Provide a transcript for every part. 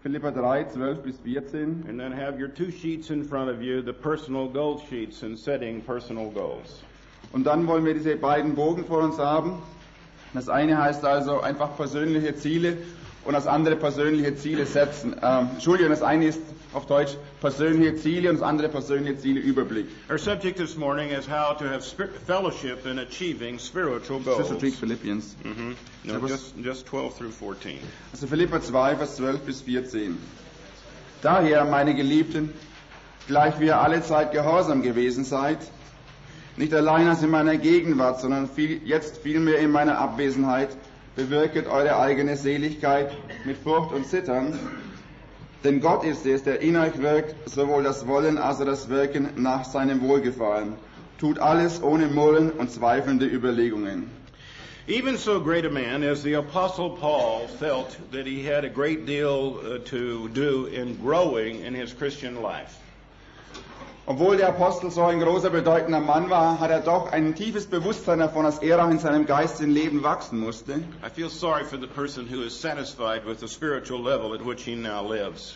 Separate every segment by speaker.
Speaker 1: Philipper 3, 12 bis 14.
Speaker 2: And then have your two sheets in front of you, the personal goal sheets and setting personal goals.
Speaker 1: Und dann wollen wir diese beiden Bogen vor uns haben. Das eine heißt also einfach persönliche Ziele und das andere persönliche Ziele setzen. Entschuldigung, das eine ist auf Deutsch persönliche Ziele und das andere persönliche Ziele Überblick.
Speaker 2: Our subject this morning is how to have fellowship in achieving spiritual goals.
Speaker 1: Das ist Philippians.
Speaker 2: No, just 12 through 14.
Speaker 1: Also Philipper 2, Vers 12 bis 14. Daher, meine Geliebten, gleich wie ihr alle Zeit gehorsam gewesen seid, nicht allein als in meiner Gegenwart, sondern jetzt vielmehr in meiner Abwesenheit, bewirket eure eigene Seligkeit mit Furcht und Zittern. Denn Gott ist es, der in euch wirkt, sowohl das Wollen als auch das Wirken nach seinem Wohlgefallen. Tut alles ohne Murren und zweifelnde Überlegungen.
Speaker 2: Even so great a man as the Apostle Paul felt that he had a great deal to do in growing in his Christian life.
Speaker 1: Obwohl der Apostel so ein großer, bedeutender Mann war, hat er doch ein tiefes Bewusstsein davon, dass er auch in seinem geistigen Leben wachsen musste.
Speaker 2: I feel sorry for the person who is satisfied with the spiritual level at which he now lives.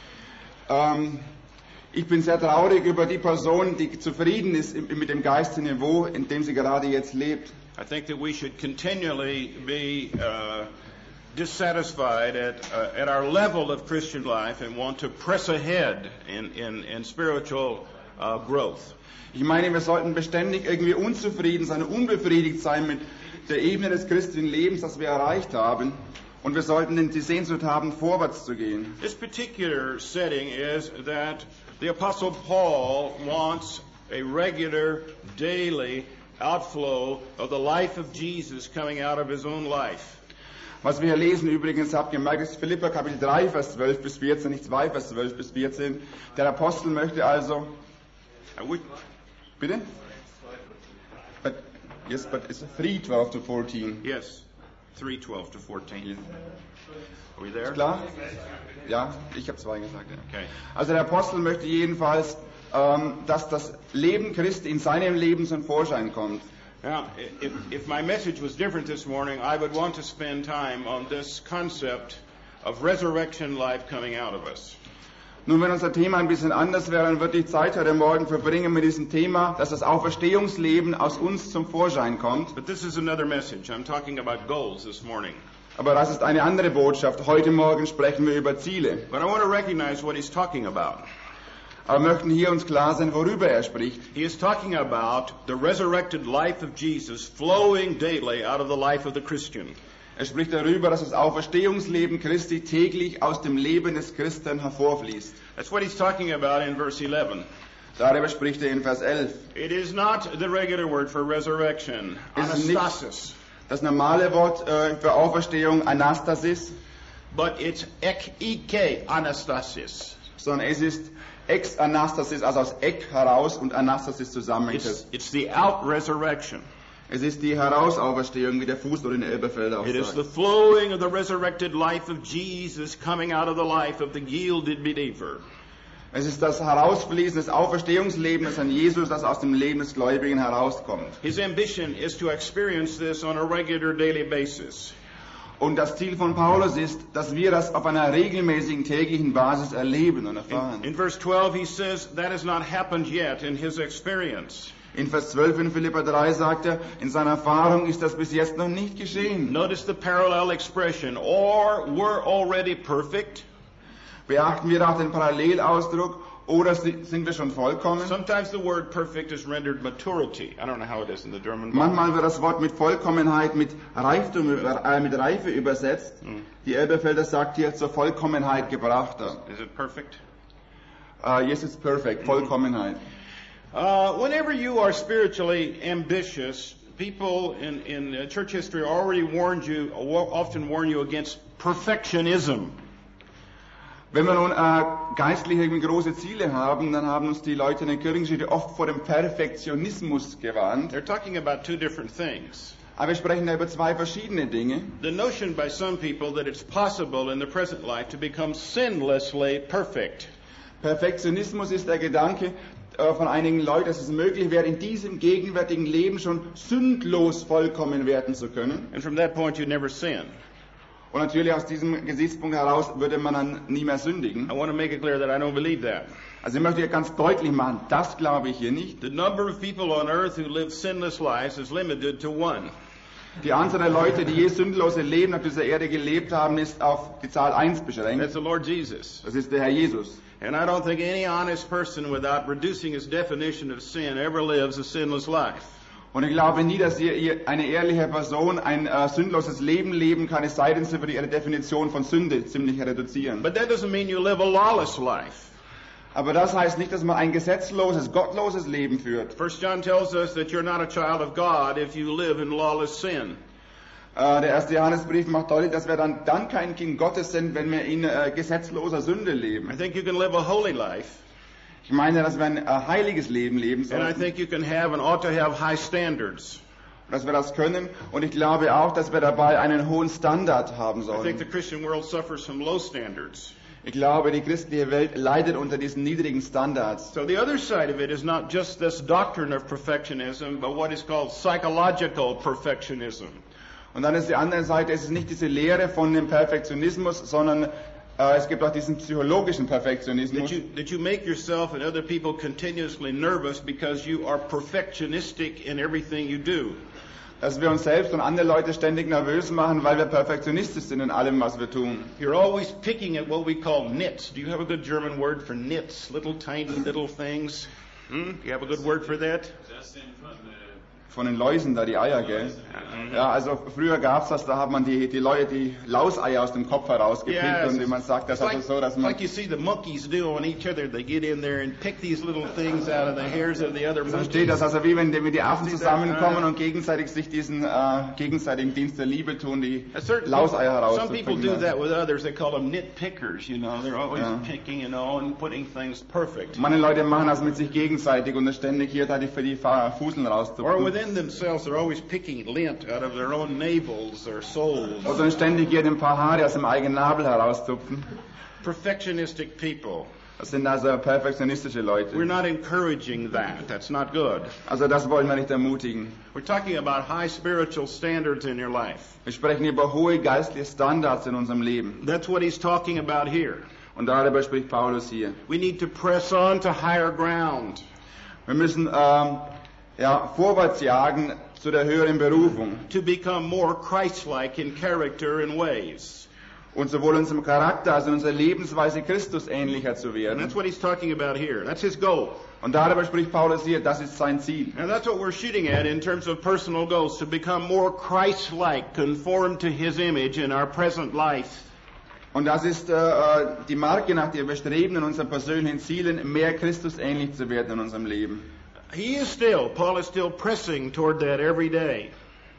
Speaker 1: Ich bin sehr traurig über die Person, die zufrieden ist mit dem geistigen Niveau, in dem sie gerade jetzt lebt.
Speaker 2: I think that we should continually be dissatisfied at our level of Christian life and want to press ahead in spiritual growth.
Speaker 1: Ich meine, wir sollten beständig irgendwie unzufrieden sein, unbefriedigt sein mit der Ebene des christlichen Lebens, das wir erreicht haben. Und wir sollten die Sehnsucht haben, vorwärts zu gehen.
Speaker 2: This particular setting is that the Apostle Paul wants a regular, daily outflow of the life of Jesus coming out of his own life.
Speaker 1: Was wir hier lesen übrigens, habt ihr gemerkt, ist Philipper Kapitel 3, Vers 12 bis 14, nicht 2, Vers 12 bis 14. Der Apostel möchte also... Bitte? But it's 3, 12 to 14.
Speaker 2: Yes, 3, 12 to 14.
Speaker 1: Yes.
Speaker 2: Are we there?
Speaker 1: Ist klar? Ja, ich habe 2 gesagt. Ja.
Speaker 2: Okay.
Speaker 1: Also der Apostel möchte jedenfalls, dass das Leben Christi in seinem Leben zum Vorschein kommt.
Speaker 2: Now, if my message was different this morning, I would want to spend time on this concept of resurrection life coming out of us.
Speaker 1: Nun, wenn unser Thema ein bisschen anders wäre, dann würde ich Zeit heute Morgen verbringen mit diesem Thema, dass das Auferstehungsleben aus uns zum Vorschein kommt.
Speaker 2: But this is another message. I'm talking about goals this morning.
Speaker 1: Aber das ist eine andere Botschaft. Heute Morgen sprechen wir über Ziele.
Speaker 2: But I want to recognize what he's talking about.
Speaker 1: Aber wir möchten hier uns klar sein, worüber er spricht.
Speaker 2: He is talking about the resurrected life of Jesus flowing daily out of the life of the Christian.
Speaker 1: Er spricht darüber, dass das Auferstehungsleben Christi täglich aus dem Leben des Christen hervorfließt.
Speaker 2: That's what he's talking about in verse 11.
Speaker 1: Darüber spricht er in Vers 11.
Speaker 2: It is not the regular word for resurrection, anastasis.
Speaker 1: Das normale Wort für Auferstehung, Anastasis.
Speaker 2: But it's ek anastasis.
Speaker 1: Sondern es ist Ex-Anastasis, also aus Ek heraus und Anastasis zusammengesetzt.
Speaker 2: It's the out-resurrection.
Speaker 1: Es ist die Herausauferstehung, wie der Fußnote in Elberfeld auch
Speaker 2: It is
Speaker 1: sagt.
Speaker 2: the flowing of the resurrected life of Jesus coming out of the life of the yielded believer.
Speaker 1: Es ist das Herausfließen des Auferstehungslebens an Jesus, das aus dem Leben des Gläubigen herauskommt.
Speaker 2: His ambition is to experience this on a regular daily basis.
Speaker 1: Und das Ziel von Paulus ist, dass wir das auf einer regelmäßigen täglichen Basis erleben und erfahren.
Speaker 2: In verse 12 he says that has not happened yet in his experience.
Speaker 1: In Vers 12 in Philipper 3 sagt er, in seiner Erfahrung ist das bis jetzt noch nicht geschehen.
Speaker 2: Notice the parallel expression, or we're already perfect.
Speaker 1: Beachten wir auch den Parallelausdruck, oder sind wir schon vollkommen?
Speaker 2: Sometimes the word perfect is rendered maturity. I don't know how it is in the German.
Speaker 1: Manchmal wird das Wort mit Vollkommenheit, mit Reichtum, mit Reife übersetzt. Die Elberfelder sagt hier zur Vollkommenheit gebracht.
Speaker 2: Is it perfect?
Speaker 1: Yes, it's perfect. Vollkommenheit.
Speaker 2: Whenever you are spiritually ambitious, people in church history already often warn you against perfectionism.
Speaker 1: Wenn wir nun geistliche große Ziele haben, dann haben uns die Leute in der Kirchengeschichte oft vor dem Perfektionismus gewarnt.
Speaker 2: They're talking about two different things.
Speaker 1: Aber wir sprechen da über 2 verschiedene Dinge.
Speaker 2: The notion by some people that it's possible in the present life to become sinlessly perfect.
Speaker 1: Perfektionismus ist der Gedanke von einigen Leuten, dass es möglich wäre, in diesem gegenwärtigen Leben schon sündlos vollkommen werden zu können.
Speaker 2: And from that point you never sin.
Speaker 1: Und natürlich aus diesem Gesichtspunkt heraus würde man dann nie mehr sündigen.
Speaker 2: I want to make it clear that I don't believe that.
Speaker 1: Also ich möchte hier ganz deutlich machen, das glaube ich hier nicht.
Speaker 2: The number of people on earth who live sinless lives is limited to one.
Speaker 1: Die Anzahl der Leute, die je sündlose Leben auf dieser Erde gelebt haben, ist auf die Zahl 1 beschränkt.
Speaker 2: That's the Lord Jesus.
Speaker 1: Das ist der Herr Jesus.
Speaker 2: And I don't think any honest person, without reducing his definition of sin, ever lives a sinless life.
Speaker 1: Und ich glaube nie, dass eine ehrliche Person ein sündloses Leben leben kann, es sei denn, sie würde ihre Definition von Sünde ziemlich reduzieren.
Speaker 2: But that doesn't mean you live a lawless life.
Speaker 1: Aber das heißt nicht, dass man ein gesetzloses, gottloses Leben führt.
Speaker 2: 1 John tells us that you're not a child of God if you live in lawless sin.
Speaker 1: Der erste Johannesbrief macht deutlich, dass wir dann kein Kind Gottes sind, wenn wir in gesetzloser Sünde leben.
Speaker 2: I think you can live a holy life.
Speaker 1: Ich meine, dass wir ein heiliges Leben leben
Speaker 2: And I
Speaker 1: sollten,
Speaker 2: think you can have and ought to have high standards.
Speaker 1: dass wir das können. Und ich glaube auch, dass wir dabei einen hohen Standard haben
Speaker 2: I think
Speaker 1: sollen.
Speaker 2: the Christian world suffers from low standards.
Speaker 1: Ich glaube, die christliche Welt leidet unter diesen niedrigen Standards.
Speaker 2: So the other side of it is not just this doctrine of perfectionism, but what is called psychological perfectionism.
Speaker 1: Und dann ist die andere Seite, es ist nicht diese Lehre von dem Perfektionismus, sondern es gibt auch diesen psychologischen Perfektionismus.
Speaker 2: That you make yourself and other people continuously nervous because you are perfectionistic in everything you do.
Speaker 1: Dass wir uns selbst und andere Leute ständig nervös machen, weil wir perfektionistisch sind in allem, was wir tun.
Speaker 2: You're always picking at what we call nits. Do you have a good German word for nits? Little tiny little things? Do you have a good word for that?
Speaker 1: Von den Läusen da, die Eier, gell? Ja, also früher gab's das, da hat man die Lauseier aus dem Kopf herausgepickt und wie man sagt, das ist also so, dass man...
Speaker 2: like you see the monkeys do on each other. They get in there and pick these little things out of the hairs of the other
Speaker 1: So
Speaker 2: monkeys.
Speaker 1: steht das also wie wenn die Affen zusammenkommen und gegenseitig sich diesen gegenseitigen Dienst der Liebe tun, die Lauseier
Speaker 2: Some people do
Speaker 1: herauszupicken.
Speaker 2: that with others. They call them nitpickers, you know. They're always
Speaker 1: Yeah.
Speaker 2: picking, you know, and putting things perfect.
Speaker 1: Manche Leute machen das mit sich gegenseitig und ständig hier da für die Fuseln
Speaker 2: Or
Speaker 1: rauszupfen.
Speaker 2: within themselves, they're always picking lint out of their own navels or souls.
Speaker 1: Oder ständig hier ein paar Haare aus dem eigenen Nabel herauszupfen.
Speaker 2: Perfectionistic people.
Speaker 1: Das sind also perfektionistische
Speaker 2: We're
Speaker 1: Leute.
Speaker 2: not encouraging that. That's not good.
Speaker 1: Also das wollen wir nicht ermutigen.
Speaker 2: We're talking about high spiritual standards in your life.
Speaker 1: Wir sprechen über hohe geistliche Standards in unserem Leben.
Speaker 2: That's what he's talking about here.
Speaker 1: Und darüber spricht Paulus hier.
Speaker 2: We need to press on to higher ground.
Speaker 1: Wir müssen vorwärts jagen zu der höheren Berufung.
Speaker 2: To become more Christ-like in character and ways.
Speaker 1: Und sowohl in unserem Charakter als auch in unserer Lebensweise Christus ähnlicher zu
Speaker 2: And
Speaker 1: werden.
Speaker 2: that's what he's talking about here. That's his goal.
Speaker 1: Und darüber spricht Paulus hier, das ist sein Ziel.
Speaker 2: And that's what we're shooting at in terms of personal goals, to become more Christ-like, conform to his image in our present life.
Speaker 1: Und das ist die Marke, nach der wir streben in unseren persönlichen Zielen, mehr Christus ähnlich zu werden in unserem Leben.
Speaker 2: Paul is still pressing toward that every day.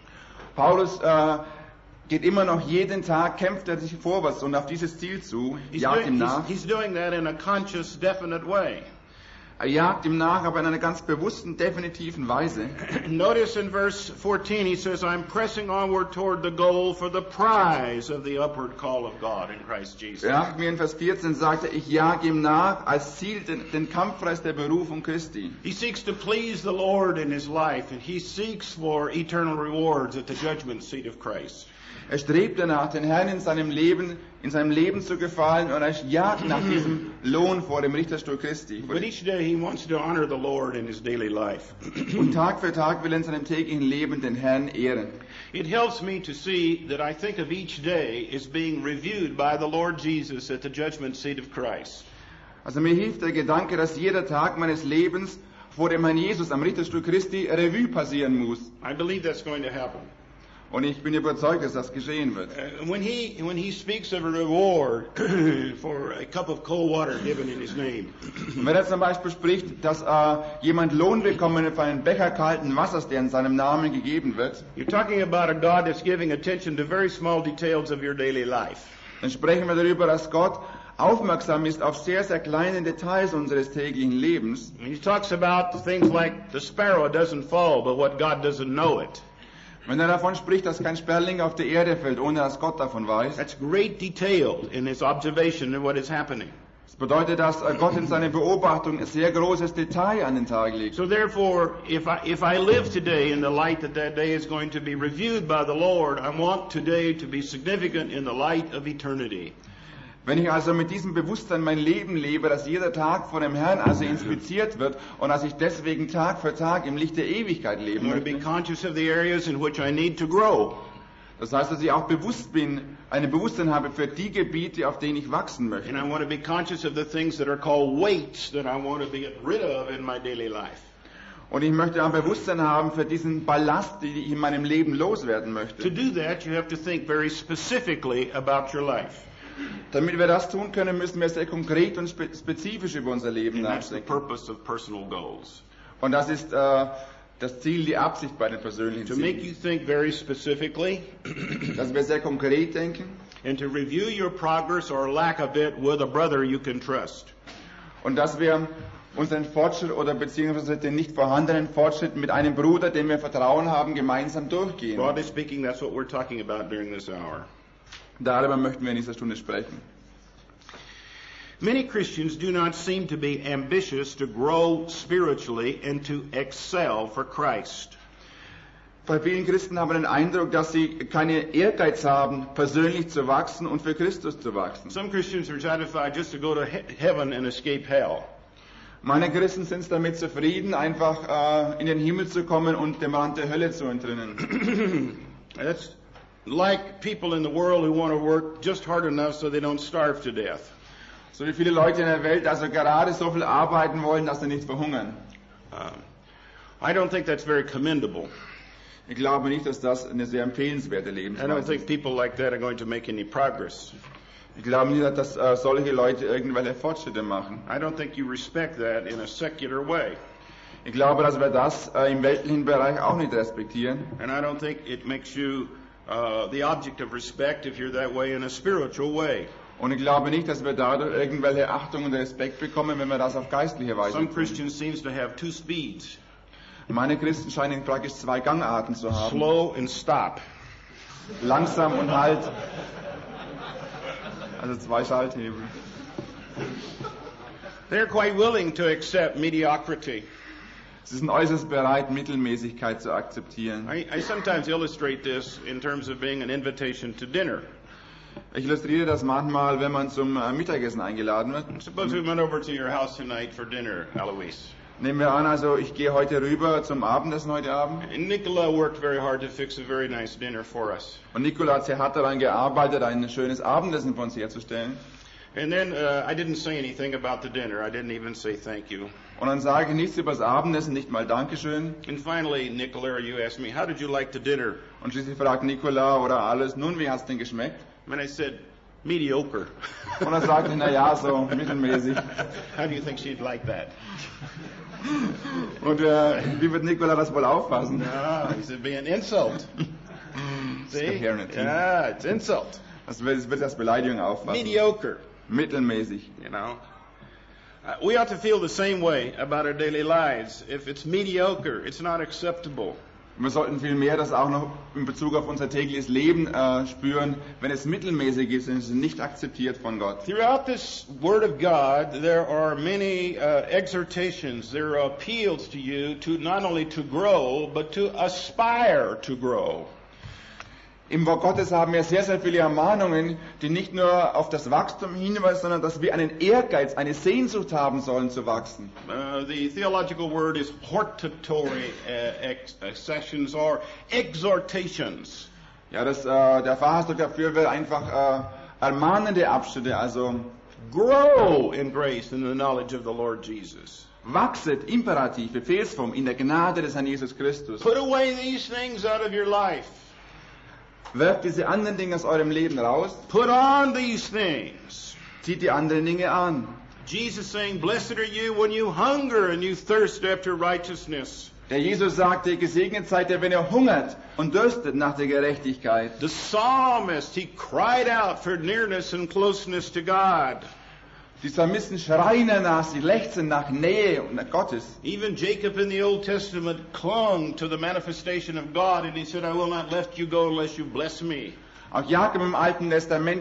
Speaker 1: Paulus geht immer noch jeden Tag, kämpft er sich vorwärts und auf dieses Ziel zu, jagt ihm nach.
Speaker 2: He's doing that in a conscious, definite way.
Speaker 1: Er jagt ihm nach, aber in einer ganz bewussten, definitiven Weise.
Speaker 2: Notice in verse 14 he says, I'm pressing onward toward the goal for the prize of the upward call of God in Christ Jesus.
Speaker 1: Ja, mir in Vers 14 sagt er, ich jage ihm nach als Ziel den Kampfpreis der Berufung Christi.
Speaker 2: He seeks to please the Lord in his life, and he seeks for eternal rewards at the judgment seat of Christ.
Speaker 1: Er strebt danach, den Herrn in seinem Leben zu gefallen, und er jagt nach diesem Lohn vor dem Richterstuhl Christi.
Speaker 2: But each day he wants to honor the Lord in his daily life.
Speaker 1: Und Tag für Tag will er in seinem täglichen Leben den Herrn ehren.
Speaker 2: It helps me to see that I think of each day as being reviewed by the Lord Jesus at the judgment seat of Christ.
Speaker 1: Also mir hilft der Gedanke, dass jeder Tag meines Lebens vor dem Herrn Jesus am Richterstuhl Christi Revue passieren muss.
Speaker 2: I believe that's going to happen.
Speaker 1: Und ich bin überzeugt, dass das geschehen wird.
Speaker 2: When he speaks of a reward for a cup of cold water given in his name,
Speaker 1: Und wenn er zum Beispiel spricht, dass jemand Lohn bekommen für einen Becher kalten Wassers, der in seinem Namen gegeben wird,
Speaker 2: you're talking about a God that's giving attention to very small details of your daily life.
Speaker 1: dann sprechen wir darüber, dass Gott aufmerksam ist auf sehr, sehr kleine Details unseres täglichen Lebens.
Speaker 2: And he talks about things like the sparrow doesn't fall, but what God doesn't know it.
Speaker 1: Wenn er davon spricht, dass kein Sperling auf die Erde fällt, ohne dass Gott davon weiß,
Speaker 2: That's great detail in his observation of what is happening.
Speaker 1: Das bedeutet, dass Gott in seiner Beobachtung ein sehr großes Detail an den Tag legt.
Speaker 2: So therefore, if I live today in the light that day is going to be reviewed by the Lord, I want today to be significant in the light of eternity.
Speaker 1: Wenn ich also mit diesem Bewusstsein mein Leben lebe, dass jeder Tag von dem Herrn also inspiziert wird und dass ich deswegen Tag für Tag im Licht der Ewigkeit
Speaker 2: I
Speaker 1: leben
Speaker 2: want to be
Speaker 1: möchte.
Speaker 2: conscious of the areas in which I need to grow.
Speaker 1: Das heißt, dass ich auch bewusst bin, ein Bewusstsein habe für die Gebiete, auf denen ich wachsen möchte.
Speaker 2: And I want to be conscious of the things that are called weights that I want to be get rid of in my daily life.
Speaker 1: Und ich möchte ein Bewusstsein haben für diesen Ballast, den ich in meinem Leben loswerden
Speaker 2: To
Speaker 1: möchte.
Speaker 2: do that, you have to think very specifically about your life.
Speaker 1: Damit wir das tun können, müssen wir sehr konkret und spezifisch über unser Leben
Speaker 2: And that's the
Speaker 1: nachdenken.
Speaker 2: purpose of personal goals.
Speaker 1: Und das ist das Ziel, die Absicht bei den persönlichen
Speaker 2: To make
Speaker 1: Zielen.
Speaker 2: you think very specifically
Speaker 1: Dass wir sehr konkret denken
Speaker 2: and to review your progress or lack of it with a brother you can trust.
Speaker 1: und dass wir unseren Fortschritt oder beziehungsweise den nicht vorhandenen Fortschritt mit einem Bruder, dem wir Vertrauen haben, gemeinsam durchgehen.
Speaker 2: Broadly speaking, that's what we're talking about during this hour.
Speaker 1: Darüber möchten wir in dieser Stunde sprechen.
Speaker 2: Many Christians do not seem to be ambitious to grow spiritually and to excel for Christ.
Speaker 1: Bei vielen Christen haben wir den Eindruck, dass sie keine Ehrgeiz haben, persönlich zu wachsen und für Christus zu wachsen.
Speaker 2: Some Christians are satisfied just to go to heaven and escape hell.
Speaker 1: Meine Christen sind damit zufrieden, einfach in den Himmel zu kommen und dem Rand der Hölle zu entrinnen.
Speaker 2: That's like people in the world who want to work just hard enough so they don't starve to death.
Speaker 1: So wie viele Leute in der Welt also gerade so viel arbeiten wollen, dass sie nicht verhungern.
Speaker 2: I don't think that's very commendable.
Speaker 1: Ich glaube nicht, dass das eine sehr empfehlenswerte
Speaker 2: I don't
Speaker 1: Lebensweise
Speaker 2: think
Speaker 1: ist.
Speaker 2: people like that are going to make any progress.
Speaker 1: Ich glaube nicht, dass solche Leute irgendwelche Fortschritte machen.
Speaker 2: I don't think you respect that in a secular way.
Speaker 1: Ich glaube, dass wir das im weltlichen Bereich auch nicht respektieren.
Speaker 2: And I don't think it makes you the object of respect if you're that way in a spiritual way.
Speaker 1: Und ich glaube nicht, dass wir dadurch irgendwelche Achtung und Respekt bekommen, wenn wir das auf geistliche Weise
Speaker 2: Some
Speaker 1: tun.
Speaker 2: Christians seems to have two speeds,
Speaker 1: Meine Christen scheinen praktisch zwei Gangarten zu haben.
Speaker 2: slow and stop.
Speaker 1: Langsam und halt. Also zwei Schalthebel.
Speaker 2: They're quite willing to accept mediocrity.
Speaker 1: Sie sind äußerst bereit, Mittelmäßigkeit zu akzeptieren.
Speaker 2: I sometimes illustrate this in terms of being an invitation to dinner.
Speaker 1: Ich illustriere das manchmal, wenn man zum Mittagessen eingeladen wird.
Speaker 2: Suppose we went over to your house tonight for dinner, Eloise.
Speaker 1: Nehmen wir an, also ich gehe heute rüber zum Abendessen heute Abend.
Speaker 2: And Nicola worked very hard to fix a very nice dinner for us.
Speaker 1: Und Nicola hat sehr hart daran gearbeitet, ein schönes Abendessen für uns herzustellen.
Speaker 2: And then I didn't say anything about the dinner. I didn't even say thank you.
Speaker 1: Und dann sage ich nichts über das Abendessen, nicht mal Dankeschön.
Speaker 2: And finally, Nicola, you asked me, how did you like the dinner?
Speaker 1: Und schließlich fragt Nicola oder alles, nun, wie hat's denn geschmeckt?
Speaker 2: And I said, mediocre.
Speaker 1: Und dann sagte ich, na ja, so mittelmäßig.
Speaker 2: How do you think she'd like that?
Speaker 1: Und wie wird Nicola das wohl auffassen?
Speaker 2: Ah, he said, be an insult. See?
Speaker 1: Coherent.
Speaker 2: Yeah, it's insult.
Speaker 1: Das wird als Beleidigung auffassen.
Speaker 2: Mediocre,
Speaker 1: Mittelmäßig.
Speaker 2: you know. We ought to feel the same way about our daily lives. If it's mediocre, it's not acceptable.
Speaker 1: Wir sollten vielmehr das auch noch in Bezug auf unser tägliches Leben spüren. Wenn es mittelmäßig ist, dann ist es nicht akzeptiert von Gott.
Speaker 2: Throughout this Word of God, there are many exhortations, there are appeals to you to not only to grow, but to aspire to grow.
Speaker 1: Im Wort Gottes haben wir sehr, sehr viele Ermahnungen, die nicht nur auf das Wachstum hinweisen, sondern dass wir einen Ehrgeiz, eine Sehnsucht haben sollen zu wachsen.
Speaker 2: The theological word is hortatory sessions or exhortations.
Speaker 1: Ja, der Fachausdruck dafür wäre einfach ermahnende Abschnitte, also
Speaker 2: Grow in grace and the knowledge of the Lord Jesus.
Speaker 1: wachset, Imperativ, Befehlsform, in der Gnade des Herrn Jesus Christus.
Speaker 2: Put away these things out of your life.
Speaker 1: Werft diese anderen Dinge aus eurem Leben raus,
Speaker 2: Put on these things.
Speaker 1: zieht die anderen Dinge an.
Speaker 2: Jesus saying, blessed are you when you hunger and you thirst after righteousness.
Speaker 1: Der Jesus sagte, gesegnet seid ihr, wenn ihr hungert und dürstet nach der Gerechtigkeit.
Speaker 2: The psalmist, he cried out for nearness and closeness to God.
Speaker 1: Die Psalmisten schreien danach, sie lechzen nach Nähe und nach Gottes.
Speaker 2: Even Jacob in the Old Testament clung to the manifestation of God and he said, I will not let you go unless you bless me.
Speaker 1: Auch Jakob im Alten Testament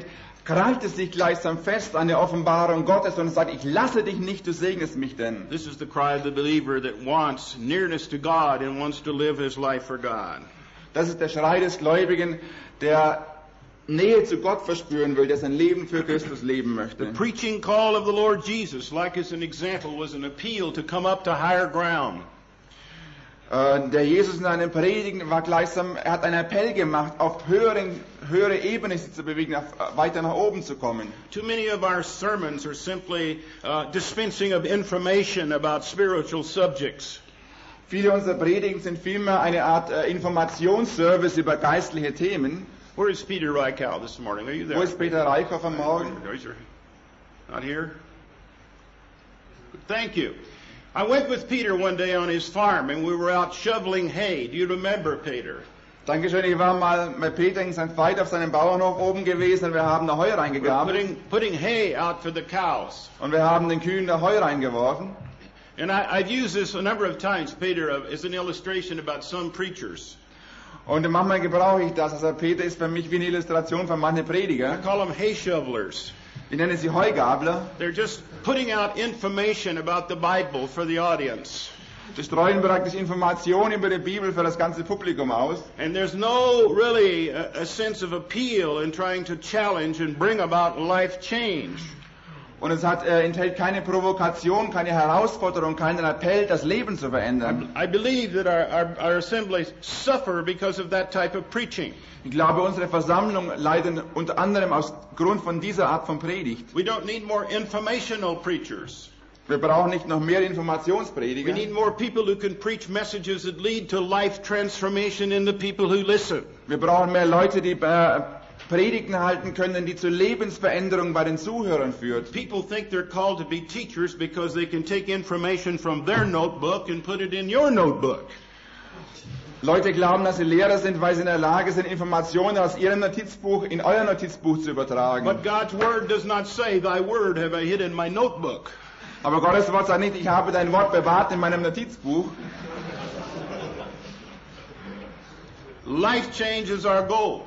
Speaker 1: krallt es sich gleichsam fest an der Offenbarung Gottes und sagt, ich lasse dich nicht, du segnest mich denn.
Speaker 2: This is the cry of the believer that wants nearness to God and wants to live his life for God.
Speaker 1: Das ist der Schrei des Gläubigen, der Nähe zu Gott verspüren will, der sein Leben für Christus leben möchte.
Speaker 2: The preaching call of the Lord Jesus, like as an example, was an appeal to come up to higher ground.
Speaker 1: Der Jesus in seinem Predigen war gleichsam, er hat einen Appell gemacht, auf höhere Ebene sich zu bewegen, weiter nach oben zu kommen.
Speaker 2: Too many of our sermons are simply dispensing of information about spiritual subjects.
Speaker 1: Viele unserer Predigen sind vielmehr eine Art Informationsservice über geistliche Themen.
Speaker 2: Where is Peter Reichow this morning? Are you there?
Speaker 1: Wo ist Peter Reichow am Morgen?
Speaker 2: Not here? Thank you. I went with Peter one day on his farm and we were out shoveling hay. Do you remember, Peter?
Speaker 1: Dankeschön, ich war mal mit Peter in St. Veit auf seinem Bauernhof oben gewesen und wir haben da Heu reingegabelt.
Speaker 2: Putting hay out for the cows.
Speaker 1: Und wir haben den Kühen da Heu reingeworfen.
Speaker 2: And I've used this a number of times, Peter, as an illustration about some preachers.
Speaker 1: Und manchmal gebrauche ich das. Also Peter ist für mich wie eine Illustration von manchen
Speaker 2: I
Speaker 1: Prediger.
Speaker 2: call them hay shovelers.
Speaker 1: Ich nenne sie Heugabler.
Speaker 2: They're just putting out information about the Bible for the audience.
Speaker 1: Sie streuen praktisch Informationen über die Bibel für das ganze Publikum aus.
Speaker 2: And there's no really a sense of appeal in trying to challenge and bring about life change.
Speaker 1: Und es enthält keine Provokation, keine Herausforderung, keinen Appell, das Leben zu verändern.
Speaker 2: I believe that our assemblies suffer because of that type of preaching.
Speaker 1: Ich glaube, unsere Versammlungen leiden unter anderem aus Grund von dieser Art von Predigt.
Speaker 2: We don't need more informational preachers.
Speaker 1: Wir brauchen nicht noch mehr
Speaker 2: We
Speaker 1: Informationsprediger.
Speaker 2: need more people who can preach messages that lead to life transformation in the people who listen.
Speaker 1: Wir brauchen mehr Leute, die Predigten halten können, die zu Lebensveränderung bei den Zuhörern führt.
Speaker 2: People think they're called to be teachers because they can take information from their notebook and put it in your notebook.
Speaker 1: Leute glauben, dass sie Lehrer sind, weil sie in der Lage sind, Informationen aus ihrem Notizbuch in euer Notizbuch zu übertragen.
Speaker 2: But God's word does not say, "Thy word have I hid in my notebook."
Speaker 1: Aber Gottes Wort sagt nicht, ich habe dein Wort bewahrt in meinem Notizbuch.
Speaker 2: Life change is our goal.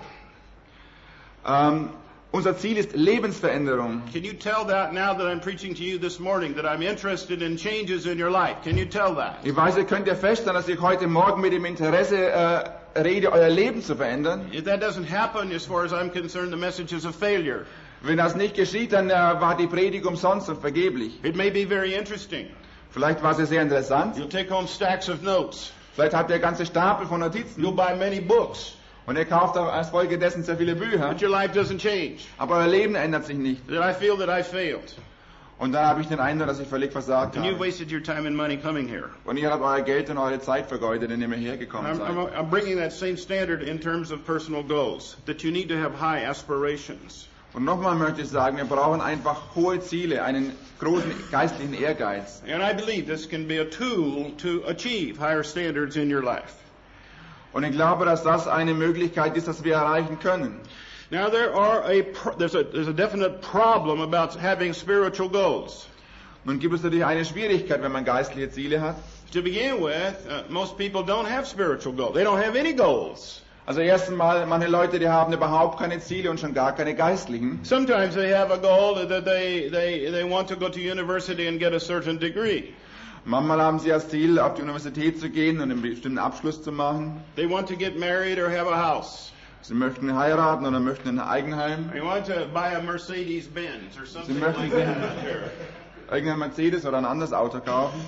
Speaker 1: Unser Ziel ist Lebensveränderung.
Speaker 2: Can you tell that now that I'm preaching to you this morning, that I'm interested in changes in your life? Can you tell that?
Speaker 1: Ich weiß, ihr könnt ja feststellen, dass ich heute Morgen mit dem Interesse rede, euer Leben zu verändern.
Speaker 2: If that doesn't happen, as far as I'm concerned, the message is a failure.
Speaker 1: Wenn das nicht geschieht, dann war die Predigt umsonst und vergeblich.
Speaker 2: It may be very interesting.
Speaker 1: Vielleicht war sie sehr interessant.
Speaker 2: You'll take home stacks of notes.
Speaker 1: Vielleicht habt ihr ganze Stapel von Notizen.
Speaker 2: You'll buy many books.
Speaker 1: Und ihr kauft auch als Folge dessen sehr viele Bücher.
Speaker 2: But your life doesn't change.
Speaker 1: Aber euer Leben ändert sich nicht.
Speaker 2: That I feel that I failed.
Speaker 1: Und dann habe ich den Eindruck, dass ich völlig versagt
Speaker 2: And you
Speaker 1: habe.
Speaker 2: wasted your time and money coming here.
Speaker 1: Und ihr habt euer Geld und eure Zeit vergeudet, indem ihr hergekommen seid.
Speaker 2: I'm bringing that same standard in terms of personal goals. That you need to have high aspirations.
Speaker 1: Und nochmal möchte ich sagen, wir brauchen einfach hohe Ziele, einen großen geistlichen Ehrgeiz.
Speaker 2: And I believe this can be a tool to achieve higher standards in your life.
Speaker 1: Und ich glaube, dass das eine Möglichkeit ist, dass wir erreichen können.
Speaker 2: Now there's a definite problem about having spiritual goals.
Speaker 1: Nun gibt es natürlich eine Schwierigkeit, wenn man geistliche Ziele hat.
Speaker 2: To begin with, most people don't have spiritual goals. They don't have any goals.
Speaker 1: Also erstens mal, manche Leute, die haben überhaupt keine Ziele und schon gar keine geistlichen.
Speaker 2: Sometimes they have a goal that they want to go to university and get a certain degree.
Speaker 1: Manchmal haben sie als Ziel, auf die Universität zu gehen und einen bestimmten Abschluss zu machen.
Speaker 2: They want to get married or have a house.
Speaker 1: Sie möchten heiraten oder möchten ein Eigenheim.
Speaker 2: They want to buy a Mercedes-Benz or something
Speaker 1: Sie möchten
Speaker 2: like that.
Speaker 1: irgendein Mercedes oder ein anderes Auto kaufen.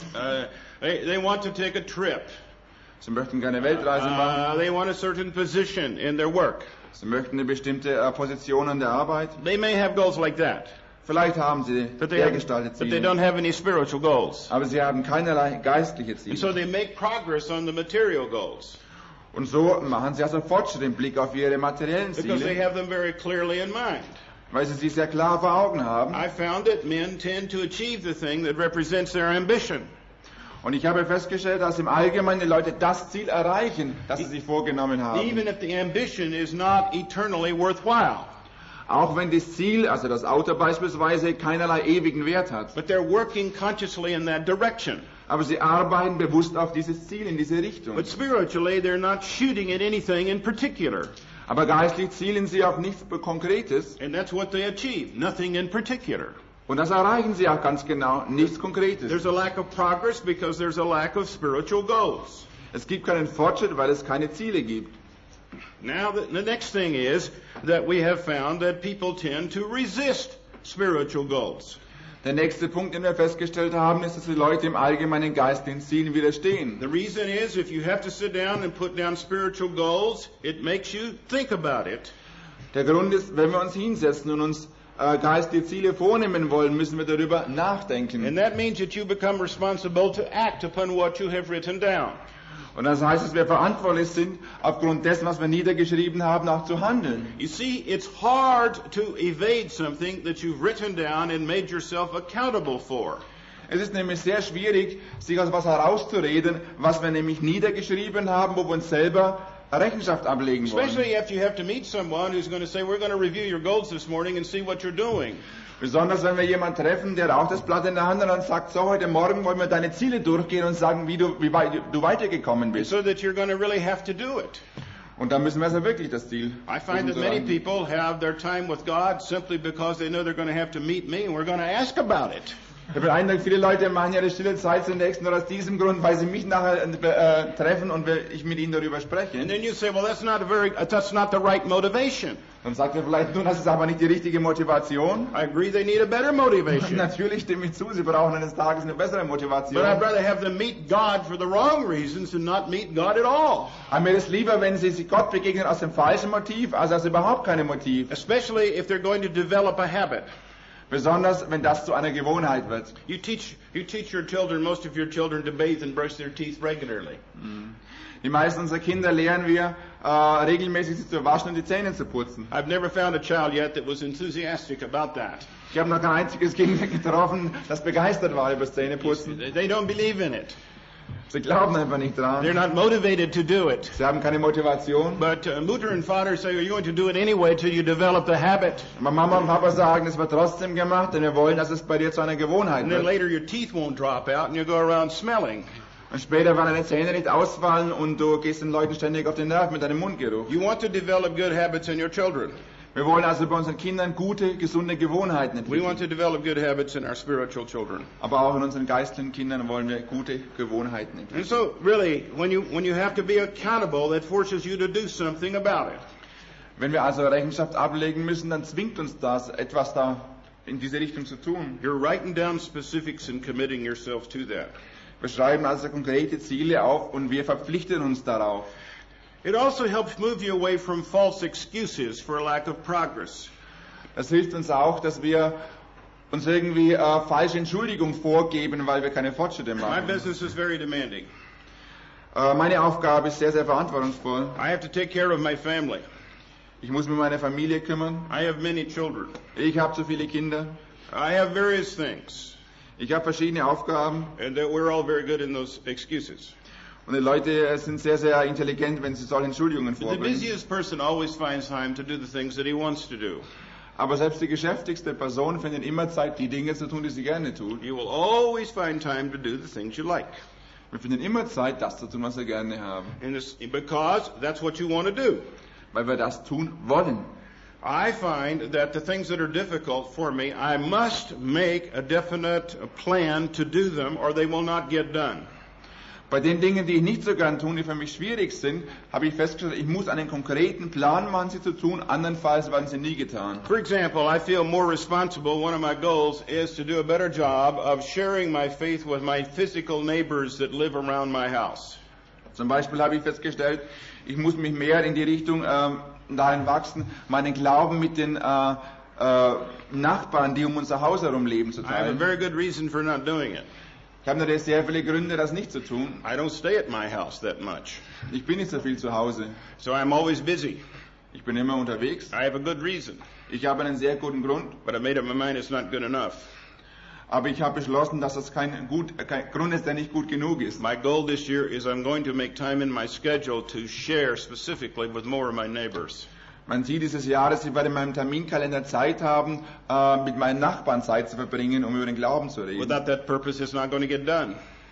Speaker 2: They want to take a trip.
Speaker 1: Sie möchten gerne Weltreise machen.
Speaker 2: They want a certain position in their work.
Speaker 1: Sie möchten eine bestimmte Position an der Arbeit.
Speaker 2: They may have goals like that.
Speaker 1: Vielleicht haben sie dergestalt
Speaker 2: But they
Speaker 1: Ziele.
Speaker 2: don't have any spiritual goals.
Speaker 1: Aber sie haben keinerlei geistliche
Speaker 2: And so
Speaker 1: Ziele.
Speaker 2: they make progress on the material goals
Speaker 1: Und so machen sie also Fortschritt im Blick auf ihre materiellen
Speaker 2: because they
Speaker 1: Ziele,
Speaker 2: have them very clearly in mind.
Speaker 1: weil sie sehr klar vor Augen haben.
Speaker 2: I found that men tend to achieve the thing that represents their ambition.
Speaker 1: Und ich habe festgestellt, dass im Allgemeinen die Leute das Ziel erreichen, das sie sich vorgenommen haben.
Speaker 2: Even if the ambition is not eternally worthwhile.
Speaker 1: Auch wenn das Ziel, also das Auto beispielsweise, keinerlei ewigen Wert hat.
Speaker 2: But they're working consciously in that direction.
Speaker 1: Aber sie arbeiten bewusst auf dieses Ziel, in diese Richtung.
Speaker 2: But spiritually, they're not shooting at anything in particular.
Speaker 1: Aber geistlich zielen sie auf nichts Konkretes.
Speaker 2: And that's what they achieve, nothing in particular.
Speaker 1: Und das erreichen sie auch ganz genau, nichts Konkretes.
Speaker 2: There's a lack of progress because there's a lack of spiritual goals.
Speaker 1: Es gibt keinen Fortschritt, weil es keine Ziele gibt.
Speaker 2: Now, the next thing is that we have found that people tend to resist spiritual goals.
Speaker 1: Der nächste Punkt, den wir festgestellt haben, ist, dass die Leute im allgemeinen geistlichen Zielen widerstehen.
Speaker 2: The reason is if you have to sit down and put down spiritual goals, it makes you think about it.
Speaker 1: Der Grund ist, wenn wir uns hinsetzen und uns geistige Ziele vornehmen wollen, müssen wir darüber nachdenken.
Speaker 2: And that means that you become responsible to act upon what you have written down.
Speaker 1: Und das heißt, dass wir verantwortlich sind, aufgrund dessen, was wir niedergeschrieben haben, auch zu handeln.
Speaker 2: You see, it's hard to evade something that you've written down and made yourself accountable for.
Speaker 1: Es ist nämlich sehr schwierig, sich aus etwas herauszureden, was wir nämlich niedergeschrieben haben, wo wir uns selber Rechenschaft ablegen wollen.
Speaker 2: Especially after you have to meet someone who's going to say, we're going to review your goals this morning and see what you're doing.
Speaker 1: Besonders wenn wir jemanden treffen, der auch das Blatt in der Hand hat und sagt, so, heute Morgen wollen wir deine Ziele durchgehen und sagen, wie weit du weitergekommen bist.
Speaker 2: So that you're going to really have to do it.
Speaker 1: Und dann müssen wir also wirklich das Ziel.
Speaker 2: I find that many people have their time with God simply because they know they're going to have to meet me and we're going to ask about it.
Speaker 1: Ich habe den Eindruck, viele Leute machen ihre stille Zeit zunächst nur aus diesem Grund, weil sie mich nachher treffen und ich mit ihnen darüber spreche.
Speaker 2: And then you say, well, that's not the right motivation.
Speaker 1: Dann sagt er vielleicht, nun, das ist aber nicht die richtige Motivation.
Speaker 2: I agree they need a better motivation.
Speaker 1: Natürlich stimme ich zu, sie brauchen eines Tages eine bessere Motivation.
Speaker 2: But I'd rather have them meet God for the wrong reasons than not meet God at all.
Speaker 1: Aber mir ist lieber, wenn sie sich Gott begegnen aus dem falschen Motiv, als aus überhaupt keinem Motiv.
Speaker 2: Especially if they're going to develop a habit.
Speaker 1: Besonders, wenn das zu einer Gewohnheit wird.
Speaker 2: You teach your children, most of your children, to bathe and brush their teeth regularly.
Speaker 1: Die meisten unserer Kinder lehren wir, regelmäßig sich zu waschen und die Zähne zu putzen.
Speaker 2: I've never found a child yet that was enthusiastic about that.
Speaker 1: Ich habe noch kein einziges Kind getroffen, das begeistert war über das Zähneputzen.
Speaker 2: They don't believe in it.
Speaker 1: Sie glauben einfach nicht dran.
Speaker 2: They're not motivated to do it.
Speaker 1: Sie haben keine Motivation.
Speaker 2: But Mutter and Father say, you're going to do it anyway till you develop the habit.
Speaker 1: Aber Mama und Papa sagen, es wird trotzdem gemacht, denn wir wollen, dass es bei dir zu einer Gewohnheit
Speaker 2: And then
Speaker 1: wird.
Speaker 2: later your teeth won't drop out and you go around smelling.
Speaker 1: Und später werden deine Zähne nicht ausfallen und du gehst den Leuten ständig auf den Nerv mit deinem Mundgeruch.
Speaker 2: You want to develop good habits in your children.
Speaker 1: Wir wollen also bei unseren Kindern gute, gesunde Gewohnheiten
Speaker 2: We
Speaker 1: entwickeln.
Speaker 2: want to develop good habits in our spiritual children.
Speaker 1: Aber auch in unseren geistlichen Kindern wollen wir gute Gewohnheiten entwickeln.
Speaker 2: And so really, when you have to be accountable, that forces you to do something about it.
Speaker 1: Wenn wir also Rechenschaft ablegen müssen, dann zwingt uns das, etwas da in diese Richtung zu tun.
Speaker 2: You're writing down specifics and committing yourself to that.
Speaker 1: Wir schreiben also konkrete Ziele auf und wir verpflichten uns darauf.
Speaker 2: It also helps move you away from false excuses for a lack of progress.
Speaker 1: Das hilft uns auch, dass wir uns irgendwie falsche Entschuldigungen vorgeben, weil wir keine Fortschritte
Speaker 2: My
Speaker 1: machen.
Speaker 2: business is very demanding.
Speaker 1: Meine Aufgabe ist sehr, sehr verantwortungsvoll.
Speaker 2: I have to take care of my family.
Speaker 1: Ich muss mich um meine Familie kümmern.
Speaker 2: I have many children.
Speaker 1: Ich habe zu viele Kinder.
Speaker 2: I have various things.
Speaker 1: Ich habe verschiedene Aufgaben.
Speaker 2: And we're all very good in those excuses.
Speaker 1: Und die Leute sind sehr, sehr intelligent, wenn sie solche Entschuldigungen
Speaker 2: The
Speaker 1: vorbringen.
Speaker 2: busiest person always finds time to do the things that he wants to do.
Speaker 1: Aber selbst die geschäftigste Person findet immer Zeit, die Dinge zu tun, die sie gerne tut.
Speaker 2: You will always find time to do the things you like.
Speaker 1: Wir finden immer Zeit, das zu tun, was wir gerne haben.
Speaker 2: And because that's what you want to do.
Speaker 1: Weil wir das tun wollen.
Speaker 2: I find that the things that are difficult for me, I must make a definite plan to do them or they will not get done.
Speaker 1: Bei den Dingen, die ich nicht so gern tue, die für mich schwierig sind, habe ich festgestellt, ich muss einen konkreten Plan machen, sie zu tun, andernfalls werden sie nie getan.
Speaker 2: For example, I feel more responsible. One of my goals is to do a better job of sharing my faith with my physical neighbors that live around my house.
Speaker 1: Zum Beispiel habe ich festgestellt, ich muss mich mehr in die Richtung dahin wachsen, meinen Glauben mit den Nachbarn, die um unser Haus herum leben, zu
Speaker 2: I have a
Speaker 1: teilen.
Speaker 2: very good reason for not doing it.
Speaker 1: Ich habe natürlich sehr viele Gründe, das nicht zu tun.
Speaker 2: I don't stay at my house that much.
Speaker 1: Ich bin nicht so viel zu Hause.
Speaker 2: So I'm always busy.
Speaker 1: Ich bin immer unterwegs.
Speaker 2: I have a good reason.
Speaker 1: Ich habe einen sehr guten Grund.
Speaker 2: But I made up my mind it's not good enough.
Speaker 1: Aber ich habe beschlossen, dass das kein Grund ist, der nicht gut genug ist.
Speaker 2: My goal this year is I'm going to make time in my schedule to share specifically with more of my neighbors.
Speaker 1: Mein Ziel dieses Jahres, ich werde in meinem Terminkalender Zeit haben, mit meinen Nachbarn Zeit zu verbringen, um über den Glauben zu reden.
Speaker 2: Without that purpose, it's not going to get done.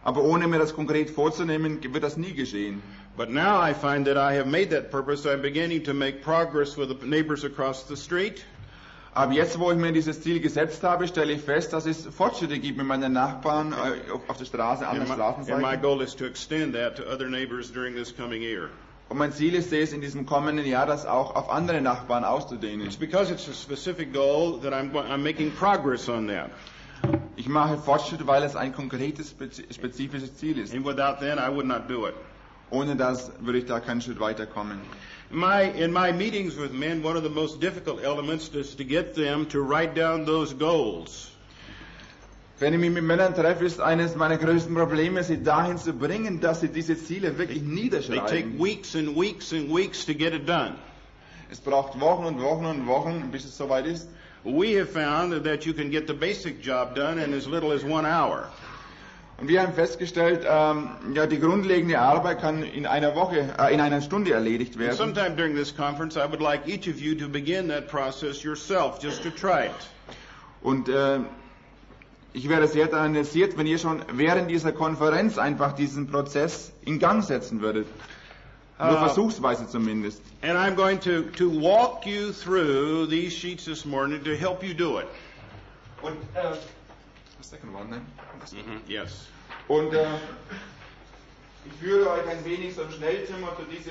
Speaker 1: Aber ohne mir das konkret vorzunehmen, wird das nie geschehen.
Speaker 2: But now I find that I have made that purpose. I'm beginning to make progress with the neighbors across the street.
Speaker 1: Aber jetzt, wo ich mir dieses Ziel gesetzt habe, stelle ich fest, dass es Fortschritte gibt mit meinen Nachbarn auf der Straße, an der
Speaker 2: And my
Speaker 1: Straßenseite.
Speaker 2: goal is to extend that to other neighbors during this coming year.
Speaker 1: Und mein Ziel ist es, in diesem kommenden Jahr das auch auf andere Nachbarn auszudehnen.
Speaker 2: It's because it's a specific goal that I'm making progress on that.
Speaker 1: Ich mache Fortschritte, weil es ein konkretes, spezifisches Ziel ist.
Speaker 2: And without that, I would not do it.
Speaker 1: Ohne das würde ich da keinen Schritt weiterkommen.
Speaker 2: In my meetings with men, one of the most difficult elements is to get them to write down those goals.
Speaker 1: Wenn ich mich mit Männern treffe, ist eines meiner größten Probleme, sie dahin zu bringen, dass sie diese Ziele wirklich
Speaker 2: They take
Speaker 1: niederschreiben.
Speaker 2: weeks and weeks and weeks to get it done.
Speaker 1: Es braucht Wochen und Wochen und Wochen, bis es soweit ist.
Speaker 2: We have found that you can get the basic job done in as little as 1 hour.
Speaker 1: Und wir haben festgestellt, ja, die grundlegende Arbeit kann in einer Stunde erledigt
Speaker 2: And
Speaker 1: werden.
Speaker 2: sometime during this conference, I would like each of you to begin that process yourself, just to try it.
Speaker 1: Und ich wäre sehr daran interessiert, wenn ihr schon während dieser Konferenz einfach diesen Prozess in Gang setzen würdet. Nur versuchsweise zumindest.
Speaker 2: And I'm going to walk you through these sheets this morning to help you do it.
Speaker 1: Und, second one, ne?
Speaker 2: Yes.
Speaker 1: Und ich führe euch ein wenig so im Schnellzimmer durch diese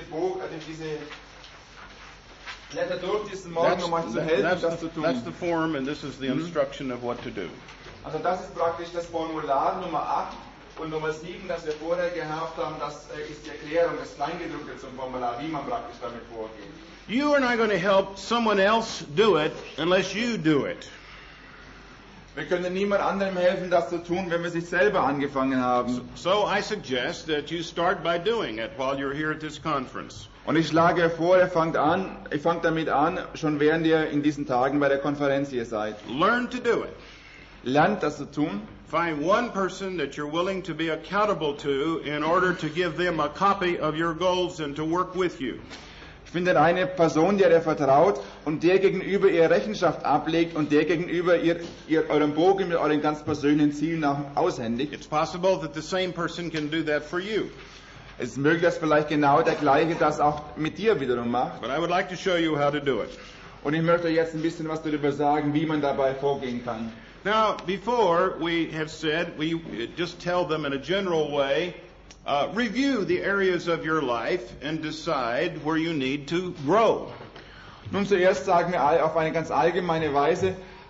Speaker 1: Blätter durch diesen Morgen, um euch zu helfen, das zu tun.
Speaker 2: That's the form, and this is the instruction of what to do.
Speaker 1: Also das ist praktisch das Formular Nummer 8 und Nummer 7, das wir vorher gehabt haben, das ist die Erklärung, das Kleingedruckte zum Formular, wie man praktisch damit vorgeht.
Speaker 2: You are not going to help someone else do it unless you do it.
Speaker 1: Wir können niemand anderem helfen, das zu tun, wenn wir sich selber angefangen haben.
Speaker 2: So I suggest that you start by doing it while you're here at this conference.
Speaker 1: Und ich schlage vor, ihr fangt damit an, schon während ihr in diesen Tagen bei der Konferenz hier seid.
Speaker 2: Learn to do it.
Speaker 1: Lernt das zu tun.
Speaker 2: Find one person that you're willing to be accountable to in order to give them a copy of your goals and to work with you.
Speaker 1: Findet eine Person, der ihr vertraut und der gegenüber ihr Rechenschaft ablegt und der gegenüber euren Bogen mit euren ganz persönlichen Zielen aushändigt.
Speaker 2: It's possible that the same person can do that for you.
Speaker 1: Es ist möglich, dass vielleicht genau der Gleiche das auch mit dir wiederum macht.
Speaker 2: But I would like to show you how to do it.
Speaker 1: Und ich möchte euch jetzt ein bisschen was darüber sagen, wie man dabei vorgehen kann.
Speaker 2: Now, before we have said, we just tell them in a general way, review the areas of your life and decide where you need to grow.
Speaker 1: Nun zuerst sagen wir auf eine ganz allgemeine Weise,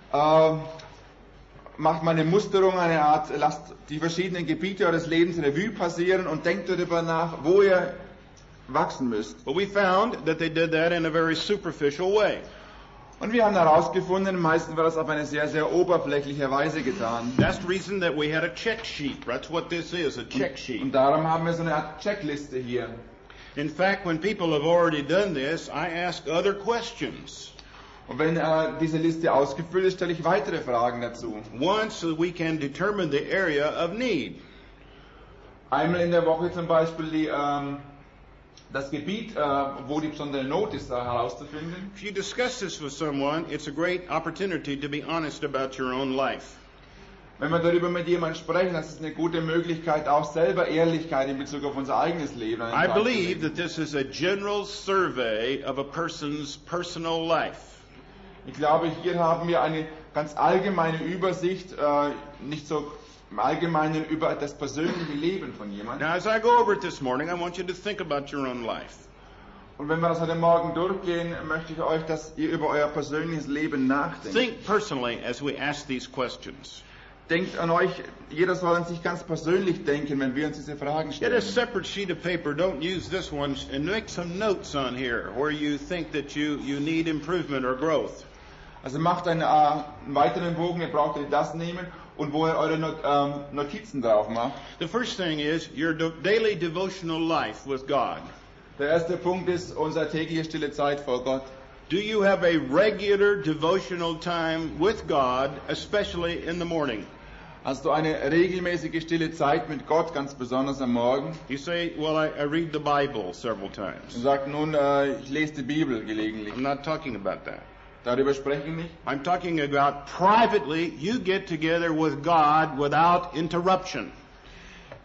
Speaker 1: macht mal eine Musterung, eine Art, lasst die verschiedenen Gebiete eures Lebens Revue passieren und denkt darüber nach, wo ihr wachsen müsst.
Speaker 2: But we found that they did that in a very superficial way.
Speaker 1: Und wir haben herausgefunden, meistens war das auf eine sehr, sehr oberflächliche Weise getan.
Speaker 2: That's the reason that we had a check sheet. That's what this is, a check sheet.
Speaker 1: Und darum haben wir so eine Art Checkliste hier.
Speaker 2: In fact, when people have already done this, I ask other questions.
Speaker 1: Und wenn diese Liste ausgefüllt ist, stelle ich weitere Fragen dazu.
Speaker 2: One, so we can determine the area of need.
Speaker 1: Einmal in der Woche zum Beispiel das Gebiet, wo die besondere Not ist, herauszufinden.
Speaker 2: If you discuss this with someone, it's a great opportunity to be honest about your own life.
Speaker 1: Wenn wir darüber mit jemandem sprechen, das ist eine gute Möglichkeit, auch selber Ehrlichkeit in Bezug auf unser eigenes Leben an den
Speaker 2: I
Speaker 1: Tag zu
Speaker 2: believe
Speaker 1: legen.
Speaker 2: that this is a general survey of a person's personal life.
Speaker 1: Ich glaube, hier haben wir eine ganz allgemeine Übersicht, nicht so im Allgemeinen über das persönliche Leben von jemandem.
Speaker 2: Now, as I go over it this morning, I want you to think about your own life.
Speaker 1: Und wenn wir das heute Morgen durchgehen, möchte ich euch, dass ihr über euer persönliches Leben nachdenkt.
Speaker 2: Think personally as we ask these questions.
Speaker 1: Denkt an euch, jeder soll an sich ganz persönlich denken, wenn wir uns diese Fragen
Speaker 2: Get a
Speaker 1: stellen.
Speaker 2: separate sheet of paper. Don't use this one, and make some notes on here where you think that you need improvement or growth.
Speaker 1: Also macht einen weiteren Bogen, ihr braucht ihr das nehmen und wo ihr eure Notizen drauf macht.
Speaker 2: The first thing is your daily devotional life with God.
Speaker 1: Der erste Punkt ist unsere tägliche stille Zeit vor Gott.
Speaker 2: Do you have a regular devotional time with God, especially in the morning?
Speaker 1: Hast du eine regelmäßige stille Zeit mit Gott, ganz besonders am Morgen?
Speaker 2: You say, well, I read the Bible several times.
Speaker 1: Und sagt nun, ich lese die Bibel gelegentlich.
Speaker 2: I'm not talking about that.
Speaker 1: Darüber sprechen wir nicht.
Speaker 2: I'm talking about privately, you get together with God without interruption.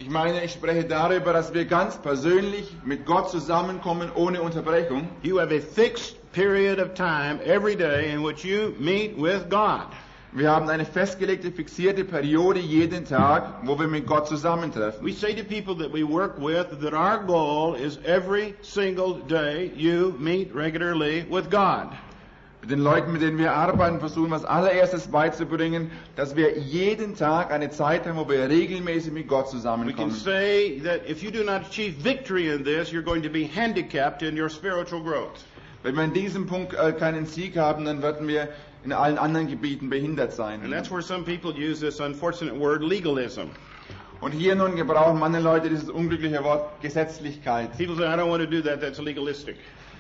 Speaker 1: Ich meine, ich spreche darüber, dass wir ganz persönlich mit Gott zusammenkommen ohne Unterbrechung.
Speaker 2: You have a fixed period of time every day in which you meet with God.
Speaker 1: Wir haben eine festgelegte, fixierte Periode jeden Tag, wo wir mit Gott zusammentreffen.
Speaker 2: We say to people that we work with that our goal is every single day you meet regularly with God.
Speaker 1: Mit den Leuten, mit denen wir arbeiten, versuchen wir als allererstes beizubringen, dass wir jeden Tag eine Zeit haben, wo wir regelmäßig mit Gott
Speaker 2: We can
Speaker 1: zusammenkommen.
Speaker 2: say that if you do not achieve victory in this, you're going to be handicapped in your spiritual growth.
Speaker 1: Wenn wir in diesem Punkt keinen Sieg haben, dann werden wir in allen anderen Gebieten behindert sein.
Speaker 2: And that's where some people use this unfortunate word legalism.
Speaker 1: Und hier nun gebrauchen manche Leute dieses unglückliche Wort Gesetzlichkeit.
Speaker 2: People say, I don't want to do that, that's legalistic.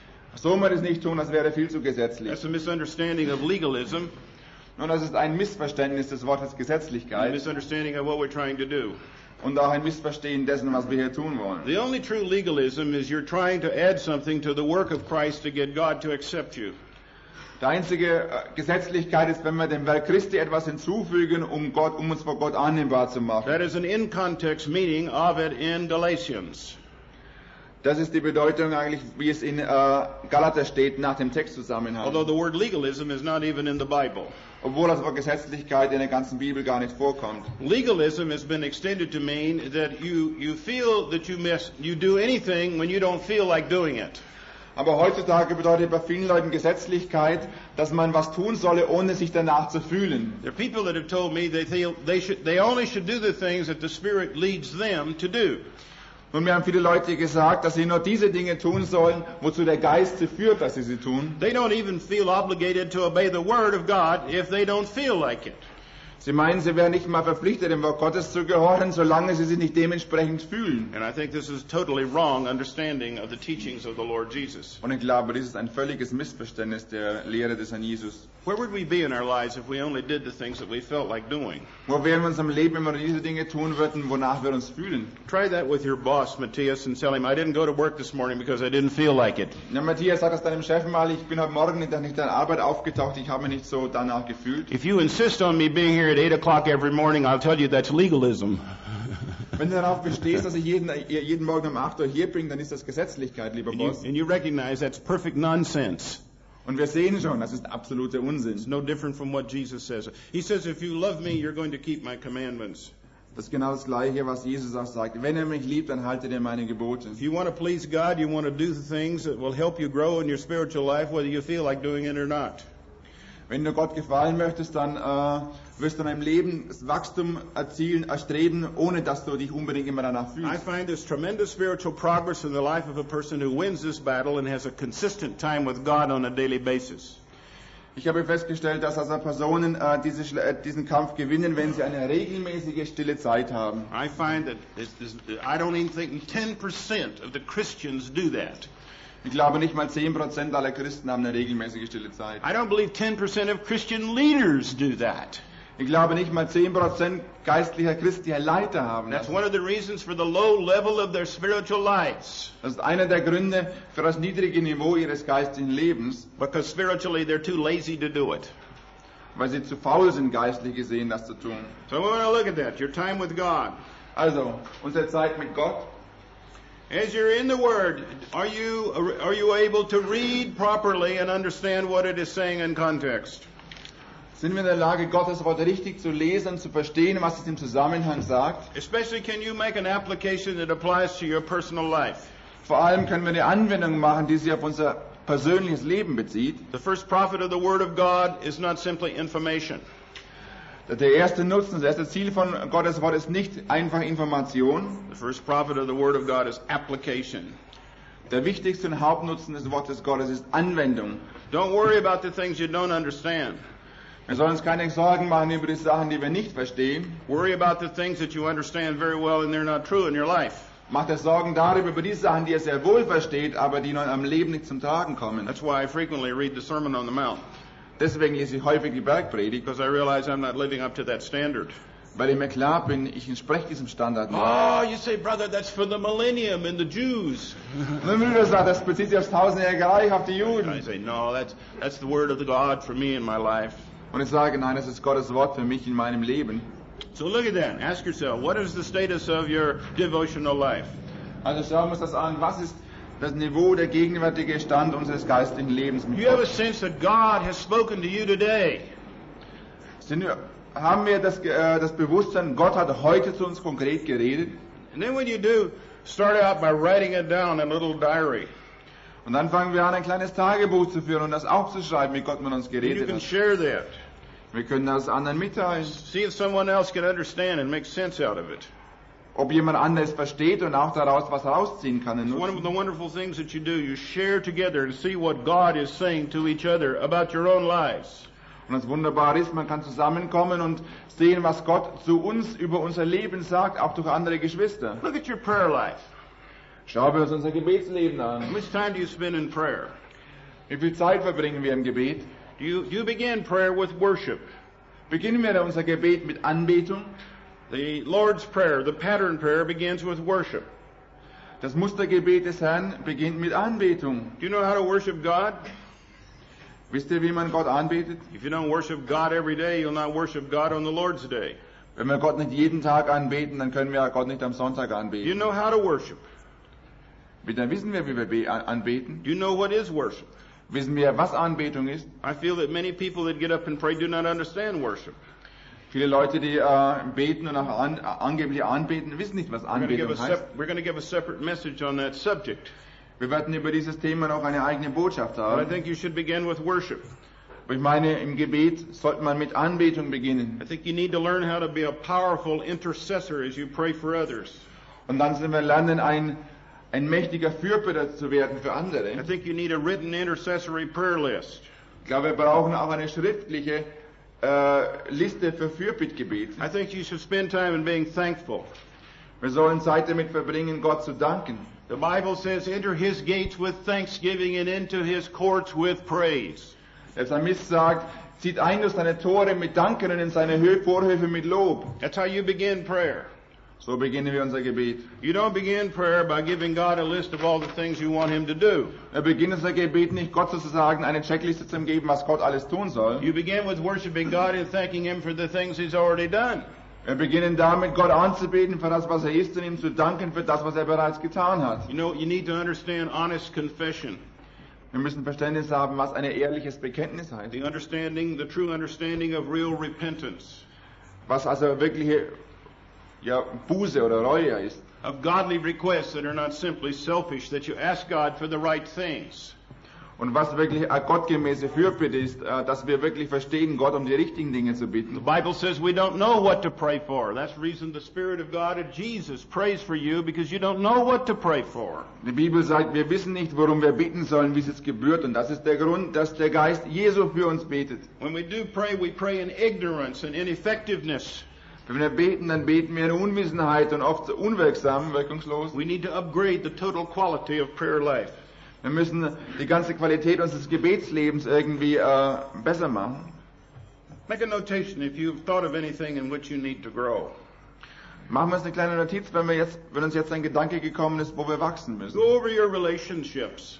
Speaker 1: So man es nicht tun, das wäre viel zu gesetzlich.
Speaker 2: That's a misunderstanding of legalism,
Speaker 1: Nun, das ist ein Missverständnis des Wortes
Speaker 2: a
Speaker 1: Gesetzlichkeit
Speaker 2: misunderstanding of what we're trying to do.
Speaker 1: und auch ein Missverstehen dessen, was wir hier tun wollen.
Speaker 2: The only true legalism is you're trying to add something to the work of Christ to get God to accept you.
Speaker 1: Die einzige Gesetzlichkeit ist, wenn wir dem Werk Christi etwas hinzufügen, um uns vor Gott annehmbar zu machen.
Speaker 2: That is an in-context meaning of it in Galatians.
Speaker 1: Das ist die Bedeutung eigentlich, wie es in Galater steht, nach dem Textzusammenhang.
Speaker 2: Although the word legalism is not even in the Bible.
Speaker 1: Obwohl das Wort Gesetzlichkeit in der ganzen Bibel gar nicht vorkommt.
Speaker 2: Legalism has been extended to mean that you feel that you do anything when you don't feel like doing it.
Speaker 1: Aber heutzutage bedeutet bei vielen Leuten Gesetzlichkeit, dass man was tun solle, ohne sich danach zu fühlen.
Speaker 2: There are people that have told me they only should do the things that the Spirit leads them to do.
Speaker 1: Und mir haben viele Leute gesagt, dass sie nur diese Dinge tun sollen, wozu der Geist sie führt, dass sie tun.
Speaker 2: They don't even feel obligated to obey the Word of God if they don't feel like it.
Speaker 1: Sie meinen, sie wären nicht mal verpflichtet, dem Wort Gottes zu gehorchen, solange sie sich nicht dementsprechend fühlen.
Speaker 2: And I think this is a totally wrong understanding of the teachings of the Lord Jesus.
Speaker 1: Und ich glaube, dies ist ein völliges Missverständnis der Lehre des Herrn Jesus.
Speaker 2: Where would we be in our lives if we only did the things that we felt like doing?
Speaker 1: Wo wären wir in unserem Leben, wenn wir diese Dinge tun würden, wonach wir uns fühlen?
Speaker 2: Try that with your boss, Matthias, and tell him, I didn't go to work this morning because I didn't feel like it.
Speaker 1: Ja, Matthias, sag das deinem Chef mal, ich bin heute Morgen nicht an der Arbeit aufgetaucht, ich habe mich nicht so danach gefühlt.
Speaker 2: If you insist on me being here at 8 o'clock every morning, I'll tell you that's legalism.
Speaker 1: Wenn du darauf bestehst, dass ich jeden Morgen um 8 Uhr hier bin, dann ist das Gesetzlichkeit, lieber Boss.
Speaker 2: And you recognize that's perfect nonsense.
Speaker 1: Und wir sehen schon, das ist absoluter
Speaker 2: It's
Speaker 1: Unsinn.
Speaker 2: no different from what Jesus says. He says, if you love me, you're going to keep my commandments.
Speaker 1: Das ist genau das Gleiche, was Jesus auch sagt. Wenn er mich liebt, dann haltet ihr meine Gebote.
Speaker 2: If you want to please God, you want to do the things that will help you grow in your spiritual life, whether you feel like doing it or not.
Speaker 1: Wenn du Gott gefallen möchtest, dann wirst du in deinem Leben das Wachstum erstreben, ohne dass du dich unbedingt immer danach
Speaker 2: I
Speaker 1: fühlst.
Speaker 2: find there's tremendous spiritual progress in the life of a person who wins this battle and has a consistent time with God on a daily basis.
Speaker 1: Ich habe festgestellt, dass also Personen diesen Kampf gewinnen, wenn sie eine regelmäßige stille Zeit haben.
Speaker 2: I find that I don't even think 10% of the Christians do that.
Speaker 1: Ich glaube, nicht mal 10% aller Christen haben eine regelmäßige stille Zeit.
Speaker 2: I don't believe 10% of Christian leaders do that.
Speaker 1: Ich glaube, nicht mal 10% geistlicher christlicher Leiter haben
Speaker 2: That's
Speaker 1: das.
Speaker 2: one of the reasons for the low level of their spiritual lives.
Speaker 1: Das ist einer der Gründe für das niedrige Niveau ihres geistlichen Lebens,
Speaker 2: Because spiritually they're too lazy to do it.
Speaker 1: weil sie zu faul sind, geistlich gesehen, das zu tun.
Speaker 2: So we want to look at that, your time with God.
Speaker 1: Also, unsere Zeit mit Gott.
Speaker 2: As you're in the Word, are you able to read properly and understand what it is saying in context?
Speaker 1: Sind wir in der Lage, Gottes Wort richtig zu lesen und zu verstehen, was es im Zusammenhang sagt?
Speaker 2: Especially, can you make an application that applies to your personal life?
Speaker 1: Vor allem können wir eine Anwendung machen, die sich auf unser persönliches Leben bezieht.
Speaker 2: The first profit of the Word of God is not simply information.
Speaker 1: Der erste Nutzen, das erste Ziel von Gottes Wort ist nicht einfach Information.
Speaker 2: The first profit of the Word of God is application.
Speaker 1: Der wichtigste und Hauptnutzen des Wortes Gottes ist Anwendung.
Speaker 2: Don't worry about the things you don't understand.
Speaker 1: Wir sollen uns keine Sorgen machen über die Sachen, die wir nicht verstehen.
Speaker 2: Worry about the things that you understand very well and they're not true in your life.
Speaker 1: Macht dir Sorgen darüber, über die Sachen, die ihr sehr wohl versteht, aber die noch am Leben nicht zum Tragen kommen.
Speaker 2: That's why I frequently read the Sermon on the Mount,
Speaker 1: Deswegen lese ich häufig die Bergpredigt,
Speaker 2: because I realize I'm not living up to that standard.
Speaker 1: weil ich mir klar bin, ich entspreche diesem Standard nicht.
Speaker 2: Oh, you say, brother, that's for the millennium and the Jews.
Speaker 1: Und dann will er sagen, das bezieht sich aufs tausendjährige Reich, auf die
Speaker 2: I
Speaker 1: Juden.
Speaker 2: say, no, that's the word of the God for me in my life.
Speaker 1: Und ich sage, nein, das ist Gottes Wort für mich in meinem Leben.
Speaker 2: So look at that. Ask yourself, what is the status of your devotional life?
Speaker 1: Also schauen wir uns das an. Was ist das Niveau, der gegenwärtige Stand unseres geistlichen Lebens
Speaker 2: Do
Speaker 1: mit
Speaker 2: you have a
Speaker 1: Gott?
Speaker 2: sense that God has spoken to you today?
Speaker 1: Haben wir das Bewusstsein, Gott hat heute zu uns konkret geredet?
Speaker 2: And then when you do, start out by writing it down in a little diary.
Speaker 1: Und dann fangen wir an, ein kleines Tagebuch zu führen und das aufzuschreiben, wie Gott mit uns
Speaker 2: And you
Speaker 1: geredet
Speaker 2: can
Speaker 1: hat.
Speaker 2: share that.
Speaker 1: Wir können das anderen mitteilen.
Speaker 2: See if someone else can understand and make sense out of it.
Speaker 1: Ob jemand anderes versteht und auch daraus was rausziehen kann.
Speaker 2: It's one of the wonderful things that you do. You share together to see what God is saying to each other about your own lives.
Speaker 1: Und das Wunderbare ist, man kann zusammenkommen und sehen, was Gott zu uns über unser Leben sagt, auch durch andere Geschwister.
Speaker 2: Look at your prayer life.
Speaker 1: Schauen wir uns unser Gebetsleben
Speaker 2: How
Speaker 1: an.
Speaker 2: much time do you spend in prayer?
Speaker 1: Wie viel Zeit verbringen wir im Gebet?
Speaker 2: Do you begin prayer with worship?
Speaker 1: Beginnen wir unser Gebet mit Anbetung.
Speaker 2: The Lord's Prayer, the pattern prayer, begins with worship.
Speaker 1: Das Mustergebet des Herrn beginnt mit Anbetung.
Speaker 2: Do you know how to worship God?
Speaker 1: Wisst ihr, wie man Gott anbetet?
Speaker 2: If you don't worship God every day, you'll not worship God on the Lord's day.
Speaker 1: Wenn wir Gott nicht jeden Tag anbeten, dann können wir Gott nicht am Sonntag
Speaker 2: Do you
Speaker 1: anbeten.
Speaker 2: know how to worship?
Speaker 1: Dann wissen wir, wie wir anbeten.
Speaker 2: Do you know what is worship?
Speaker 1: Wissen wir, was Anbetung ist.
Speaker 2: I feel that many people that get up and pray do not understand worship.
Speaker 1: Viele Leute, die beten und auch angeblich anbeten, wissen nicht, was
Speaker 2: We're going to give
Speaker 1: Anbetung
Speaker 2: a
Speaker 1: heißt.
Speaker 2: we're going to give a separate message on that subject.
Speaker 1: Wir werden über dieses Thema noch eine eigene Botschaft
Speaker 2: But I
Speaker 1: haben.
Speaker 2: think you should begin with worship.
Speaker 1: Aber ich meine, im Gebet sollte man mit Anbetung beginnen.
Speaker 2: I think you need to learn how to be a powerful intercessor as you pray for others.
Speaker 1: Und dann sollen wir lernen, ein mächtiger Fürbitter zu werden für
Speaker 2: I
Speaker 1: andere.
Speaker 2: think you need a written intercessory prayer list.
Speaker 1: Ich glaube, wir brauchen auch eine schriftliche Liste für Fürbittgebet.
Speaker 2: I think you should spend time in being thankful.
Speaker 1: Wir sollen Zeit damit verbringen, Gott zu danken.
Speaker 2: The Bible says, enter his gates with thanksgiving and into his courts with praise.
Speaker 1: Der Psalmist sagt, zieht ein durch seine Tore mit Danken und in seine Vorhöfe mit Lob.
Speaker 2: That's how you begin prayer.
Speaker 1: So beginnen wir unser Gebet.
Speaker 2: You don't begin prayer by giving God a list of all the things you want him to do.
Speaker 1: Wir beginnen unser Gebet nicht, Gott sozusagen eine Checkliste zu geben, was Gott alles tun soll.
Speaker 2: You begin with worshiping God and thanking him for the things he's already done.
Speaker 1: Wir beginnen damit, Gott anzubeten für das, was er ist und ihm zu danken für das, was er bereits getan hat.
Speaker 2: You know, you need to understand honest confession.
Speaker 1: Wir müssen Verständnis haben, was ein ehrliches Bekenntnis heißt.
Speaker 2: The true understanding of real repentance.
Speaker 1: Was also wirkliche Buße oder Reue ist.
Speaker 2: Of godly requests that are not simply selfish, that you ask God for the right things.
Speaker 1: Und was wirklich eine gottgemäße Fürbitte ist, dass wir wirklich verstehen, Gott um die richtigen Dinge zu
Speaker 2: The
Speaker 1: bitten.
Speaker 2: Bible says we don't know what to pray for. That's the reason the Spirit of God and Jesus prays for you, because you don't know what to pray for.
Speaker 1: Die Bibel sagt, wir wissen nicht, worum wir beten sollen, wie es jetzt gebührt. Und das ist der Grund, dass der Geist Jesu für uns betet.
Speaker 2: When we do pray, we pray in ignorance and ineffectiveness.
Speaker 1: Wenn wir beten, dann beten wir in Unwissenheit und oft unwirksam, wirkungslos.
Speaker 2: We need to upgrade the total quality of prayer life.
Speaker 1: Wir müssen die ganze Qualität unseres Gebetslebens irgendwie besser machen.
Speaker 2: Make a notation if you've thought of anything in which you need to grow.
Speaker 1: Machen wir uns eine kleine Notiz, wenn uns jetzt ein Gedanke gekommen ist, wo wir wachsen müssen.
Speaker 2: Go over your relationships.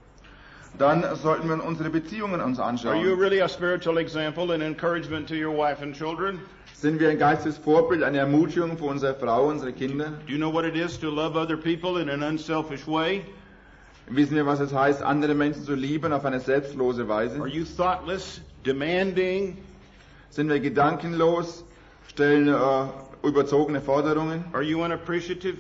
Speaker 1: Dann sollten wir unsere Beziehungen uns
Speaker 2: Are you
Speaker 1: anschauen.
Speaker 2: really a spiritual example and encouragement to your wife and children?
Speaker 1: Sind wir ein geistiges Vorbild, eine Ermutigung für unsere Frau, unsere Kinder?
Speaker 2: Do you know what it is to love other people in an unselfish way?
Speaker 1: Wissen wir, was es heißt, andere Menschen zu lieben auf eine selbstlose Weise?
Speaker 2: Are you thoughtless, demanding?
Speaker 1: Sind wir gedankenlos, stellen überzogene Forderungen?
Speaker 2: Are you unappreciative?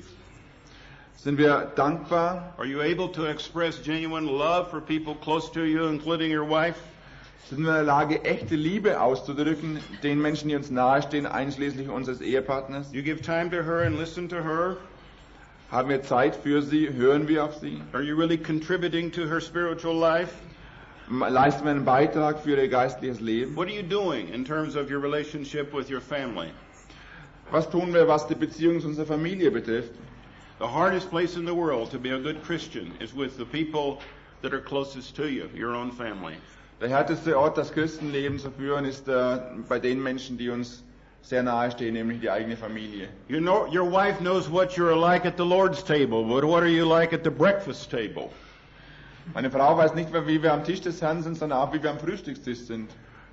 Speaker 1: Sind wir dankbar?
Speaker 2: Are you able to express genuine love for people close to you, including your wife?
Speaker 1: Sind wir in der Lage, echte Liebe auszudrücken, den Menschen, die uns nahestehen, einschließlich unseres Ehepartners?
Speaker 2: You give time to her and listen to her?
Speaker 1: Haben wir Zeit für sie? Hören wir auf sie?
Speaker 2: Are you really contributing to her spiritual life?
Speaker 1: Leisten wir einen Beitrag für ihr geistliches Leben?
Speaker 2: What are you doing in terms of your relationship with your family?
Speaker 1: Was tun wir, was die Beziehung zu unserer Familie betrifft?
Speaker 2: The hardest place in the world to be a good Christian is with the people that are closest to you, your own family.
Speaker 1: Der härteste Ort, das Christenleben zu führen, ist bei den Menschen, die uns sehr nahe stehen, nämlich die eigene Familie.
Speaker 2: You know, your wife knows what you're like at the Lord's table, but what are you like at the breakfast table?
Speaker 1: Meine Frau weiß nicht, wie wir am Tisch des Herrn sind, sondern auch, wie wir am Frühstückstisch sind.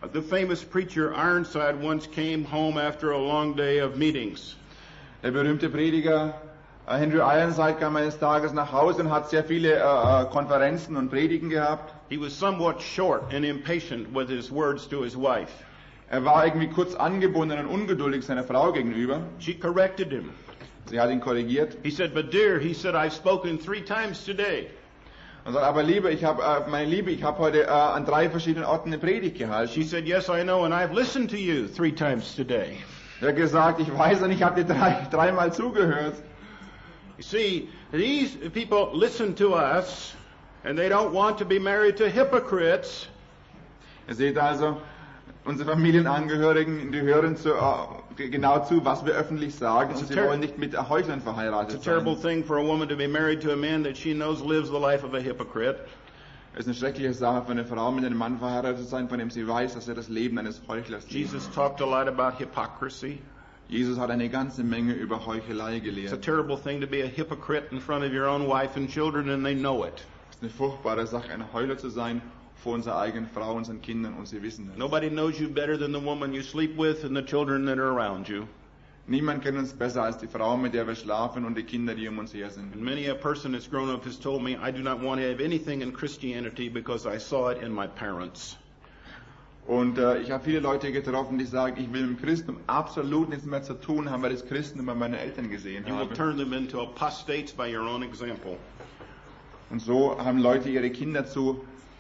Speaker 2: The famous preacher Ironside once came home after a long day of meetings.
Speaker 1: Der berühmte Prediger Henry Ironside kam eines Tages nach Hause und hat sehr viele Konferenzen und Predigen gehabt.
Speaker 2: He was somewhat short and impatient with his words to his wife.
Speaker 1: War irgendwie kurz angebunden und ungeduldig seiner Frau gegenüber.
Speaker 2: She corrected him.
Speaker 1: Sie hat ihn korrigiert.
Speaker 2: He said, "But dear," he said, "I've spoken 3 times today."
Speaker 1: Und sagt, aber meine Liebe, ich habe heute an 3 verschiedenen Orten eine Predigt gehalten.
Speaker 2: She said, "Yes, I know, and I've listened to you 3 times today."
Speaker 1: Er hat gesagt, ich weiß und ich habe dir 3-mal zugehört.
Speaker 2: You see, these people listen to us, and they don't want to be married to hypocrites.
Speaker 1: Ihr seht also, unsere Familienangehörigen, die hören genau zu, was wir öffentlich sagen, und sie wollen nicht mit Heuchlern verheiratet
Speaker 2: It's a terrible
Speaker 1: sein.
Speaker 2: thing for a woman to be married to a man that she knows lives the life of a hypocrite.
Speaker 1: Es ist eine schreckliche Sache für eine Frau, mit einem Mann verheiratet zu sein, von dem sie weiß, dass er das Leben eines Heuchlers lebt.
Speaker 2: Jesus talked a lot about hypocrisy.
Speaker 1: Jesus hat eine ganze Menge über Heuchelei
Speaker 2: It's a
Speaker 1: gelehrt.
Speaker 2: terrible thing to be a hypocrite in front of your own wife and children, and they know it.
Speaker 1: Es ist eine furchtbare Sache, ein Heuchler zu sein vor unserer eigenen Frau, unseren Kindern, und sie wissen es.
Speaker 2: Nobody knows you better than the woman you sleep with and the children that are around you.
Speaker 1: Niemand kennt uns besser als die Frau, mit der wir schlafen, und die Kinder, die um uns her sind.
Speaker 2: And many a person that's grown up has told me, I do not want to have anything in Christianity because I saw it in my parents.
Speaker 1: Und ich habe viele Leute getroffen, die sagen, ich will mit dem Christentum absolut nichts mehr zu tun haben, weil das Christentum bei meinen Eltern gesehen
Speaker 2: You will
Speaker 1: habe.
Speaker 2: turn them into apostates by your own example.
Speaker 1: Und so haben Leute ihre Kinder zu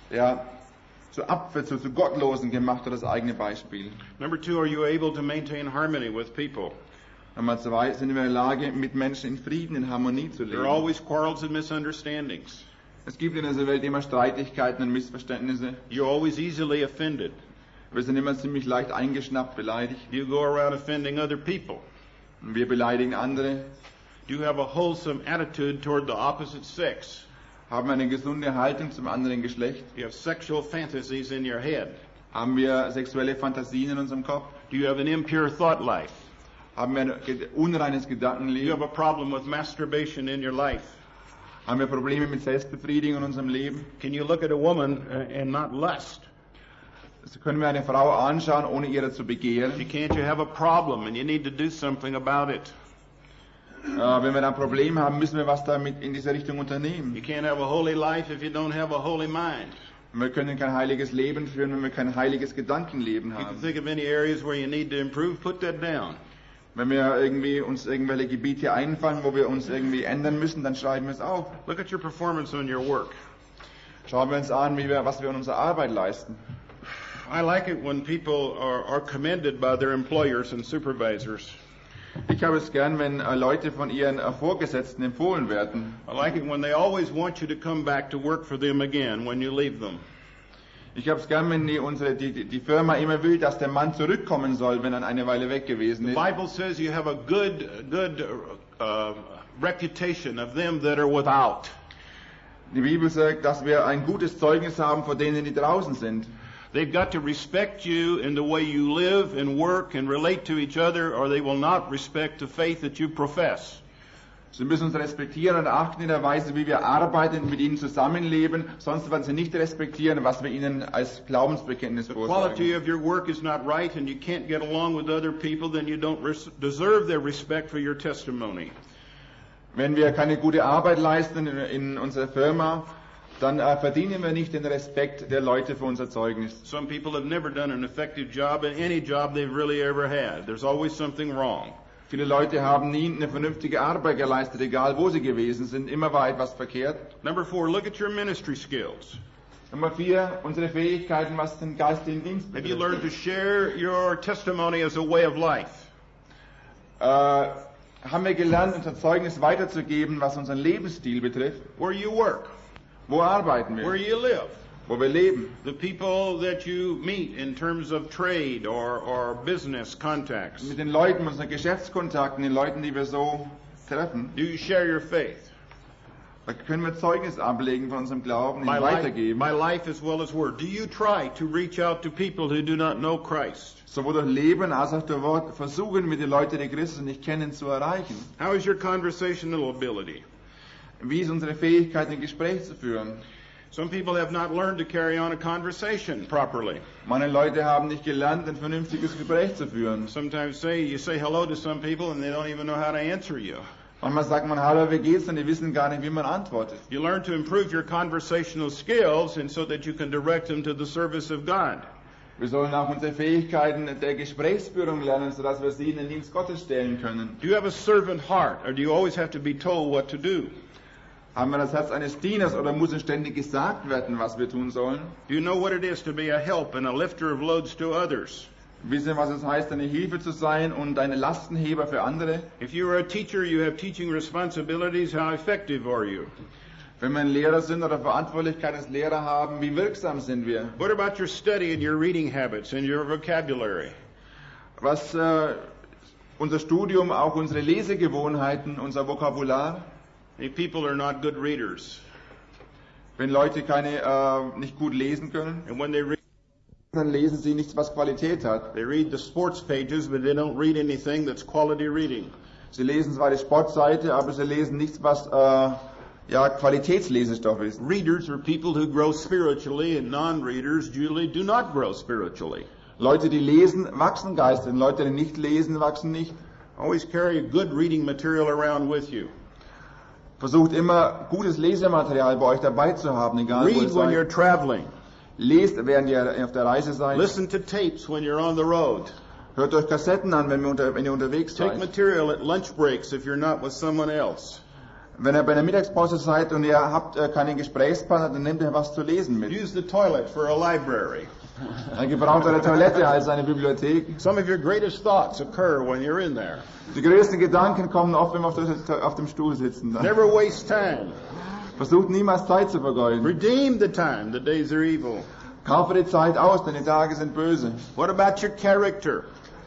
Speaker 1: Gottlosen gemacht durch das eigene Beispiel.
Speaker 2: Number 2, are you able to maintain harmony with people?
Speaker 1: Nummer 2, sind wir in der Lage, mit Menschen in Frieden, in Harmonie zu
Speaker 2: There are
Speaker 1: leben.
Speaker 2: always quarrels and misunderstandings.
Speaker 1: Es gibt in dieser Welt immer Streitigkeiten und Missverständnisse.
Speaker 2: You're always easily offended.
Speaker 1: Wir sind immer ziemlich leicht eingeschnappt, beleidigt.
Speaker 2: You go around offending other people.
Speaker 1: Und wir beleidigen andere,
Speaker 2: Do you have a wholesome attitude toward the opposite sex?
Speaker 1: haben eine gesunde Haltung zum anderen Geschlecht.
Speaker 2: Do you have sexual fantasies in your head?
Speaker 1: Haben wir sexuelle Fantasien in unserem Kopf?
Speaker 2: Do you have an impure thought life?
Speaker 1: Haben wir ein unreines
Speaker 2: Do you
Speaker 1: Gedankenleben?
Speaker 2: have a problem with masturbation in your life?
Speaker 1: Haben wir Probleme mit Selbstbefriedigung in unserem Leben?
Speaker 2: Can you look at a woman and not lust?
Speaker 1: Also können wir eine Frau anschauen, ohne ihrer zu begehren?
Speaker 2: If you can't, you have a problem and you need to do something about it.
Speaker 1: Wenn wir ein Problem haben, müssen wir was damit in dieser Richtung unternehmen.
Speaker 2: You can't have a holy life if you don't have a holy mind.
Speaker 1: Wir können kein heiliges Leben führen, wenn wir kein heiliges Gedankenleben
Speaker 2: You can
Speaker 1: haben.
Speaker 2: think of any areas where you need to improve, put that down.
Speaker 1: Wenn wir uns irgendwelche Gebiete einfallen, wo wir uns irgendwie ändern müssen, dann schreiben wir es auf.
Speaker 2: Look at your performance on your work.
Speaker 1: Schauen wir uns an, was wir in unserer Arbeit leisten.
Speaker 2: I like it when people are commended by their employers and supervisors.
Speaker 1: Ich habe es gern, wenn Leute von ihren Vorgesetzten empfohlen werden.
Speaker 2: I like it when they always want you to come back to work for them again when you leave them.
Speaker 1: Ich habe es gern, wenn die Firma immer will, dass der Mann zurückkommen soll, wenn er eine Weile weg gewesen
Speaker 2: The
Speaker 1: ist.
Speaker 2: Bible says you have a good reputation of them that are without.
Speaker 1: Die Bibel sagt, dass wir ein gutes Zeugnis haben von denen, die draußen sind.
Speaker 2: They've got to respect you in the way you live and work and relate to each other, or they will not respect the faith that you profess.
Speaker 1: Sie müssen uns respektieren und achten in der Weise, wie wir arbeiten und mit ihnen zusammenleben, sonst werden sie nicht respektieren, was wir ihnen als Glaubensbekenntnis
Speaker 2: The quality
Speaker 1: vorsagen.
Speaker 2: of your work is not right and you can't get along with other people, then you don't deserve their respect for your testimony.
Speaker 1: Wenn wir keine gute Arbeit leisten in unserer Firma, dann verdienen wir nicht den Respekt der Leute für unser Zeugnis.
Speaker 2: Some people have never done an effective job in any job they've really ever had. There's always something wrong.
Speaker 1: Viele Leute haben nie eine vernünftige Arbeit geleistet, egal wo sie gewesen sind. Immer war etwas verkehrt.
Speaker 2: Number 4, look at your ministry skills.
Speaker 1: Nummer 4, unsere Fähigkeiten, was den geistlichen Dienst
Speaker 2: Have you
Speaker 1: betrifft.
Speaker 2: learned to share your testimony as a way of life?
Speaker 1: Haben wir gelernt, unser Zeugnis weiterzugeben, was unseren Lebensstil betrifft?
Speaker 2: Where you work,
Speaker 1: Wo arbeiten
Speaker 2: where
Speaker 1: wir?
Speaker 2: you live,
Speaker 1: Wo wir leben?
Speaker 2: the people that you meet in terms of trade or business contacts.
Speaker 1: Mit den Leuten, unseren Geschäftskontakten, den Leuten, die wir so treffen.
Speaker 2: Do you share your faith?
Speaker 1: Da können wir Zeugnis ablegen von unserem Glauben, ihn
Speaker 2: My
Speaker 1: weitergeben.
Speaker 2: life as well as word. Do you try to reach out to people who do not know Christ?
Speaker 1: Sowohl durch Leben als auch durch Wort versuchen wir die Leute, die Christus nicht kennen, zu erreichen.
Speaker 2: How is your conversational ability?
Speaker 1: Wie ist unsere Fähigkeit, ein Gespräch zu führen?
Speaker 2: Some people have not learned to carry on a conversation properly.
Speaker 1: Manche Leute haben nicht gelernt, ein vernünftiges Gespräch zu führen.
Speaker 2: Sometimes you say hello to some people and they don't even know how to answer you.
Speaker 1: Manchmal sagt man, hallo, wie geht's? Und die wissen gar nicht, wie man antwortet.
Speaker 2: You learn to improve your conversational skills and so that you can direct them to the service of God.
Speaker 1: Wir sollen auch unsere Fähigkeiten der Gesprächsführung lernen, sodass wir sie in den Dienst Gottes stellen können.
Speaker 2: Do you have a servant heart, or do you always have to be told what to do?
Speaker 1: Haben wir das Herz eines Dieners oder muss uns ständig gesagt werden, was wir tun sollen?
Speaker 2: Do you know what it is to be a help and a lifter of loads to others?
Speaker 1: Wissen Sie, was es heißt, eine Hilfe zu sein und eine Lastenheber für andere?
Speaker 2: If you are a teacher, you have teaching responsibilities. How effective are you?
Speaker 1: Wenn wir ein Lehrer sind oder Verantwortlichkeit als Lehrer haben, wie wirksam sind wir?
Speaker 2: What about your study and your reading habits and your vocabulary?
Speaker 1: Was unser Studium, auch unsere Lesegewohnheiten, unser Vokabular?
Speaker 2: Many people are not good readers.
Speaker 1: Wenn Leute nicht gut lesen können,
Speaker 2: And when they read,
Speaker 1: dann lesen sie nichts, was Qualität hat.
Speaker 2: they read the sports pages, but they don't read anything that's quality reading.
Speaker 1: Sie lesen zwar die Sportseite, aber sie lesen nichts, was Qualitätslesestoff ist.
Speaker 2: Readers are people who grow spiritually, and non-readers usually do not grow spiritually.
Speaker 1: Leute, die lesen, wachsen geistlich. Leute, die nicht lesen, wachsen nicht.
Speaker 2: Always carry a good reading material around with you.
Speaker 1: Versucht immer, gutes Lesematerial bei euch dabei zu haben, egal wo
Speaker 2: Read
Speaker 1: ihr
Speaker 2: when you're
Speaker 1: seid.
Speaker 2: traveling.
Speaker 1: Lest, während ihr auf der Reise seid.
Speaker 2: Listen to tapes when you're on the road.
Speaker 1: Hört euch Kassetten an, wenn ihr unterwegs
Speaker 2: Take
Speaker 1: seid.
Speaker 2: material at lunch breaks if you're not with someone else.
Speaker 1: Wenn ihr bei der Mittagspause seid und ihr habt keinen Gesprächspartner, dann nehmt ihr was zu lesen mit.
Speaker 2: Use the toilet for a library.
Speaker 1: Dann gebraucht eure Toilette als eine Bibliothek.
Speaker 2: Some of your greatest thoughts occur when you're in there.
Speaker 1: Die größten Gedanken kommen oft, wenn wir auf dem Stuhl sitzen.
Speaker 2: Never waste time.
Speaker 1: Versucht niemals Zeit zu vergeuden.
Speaker 2: Redeem the time. The days are evil.
Speaker 1: Kaufe die Zeit aus, denn die Tage sind böse.
Speaker 2: What about your character?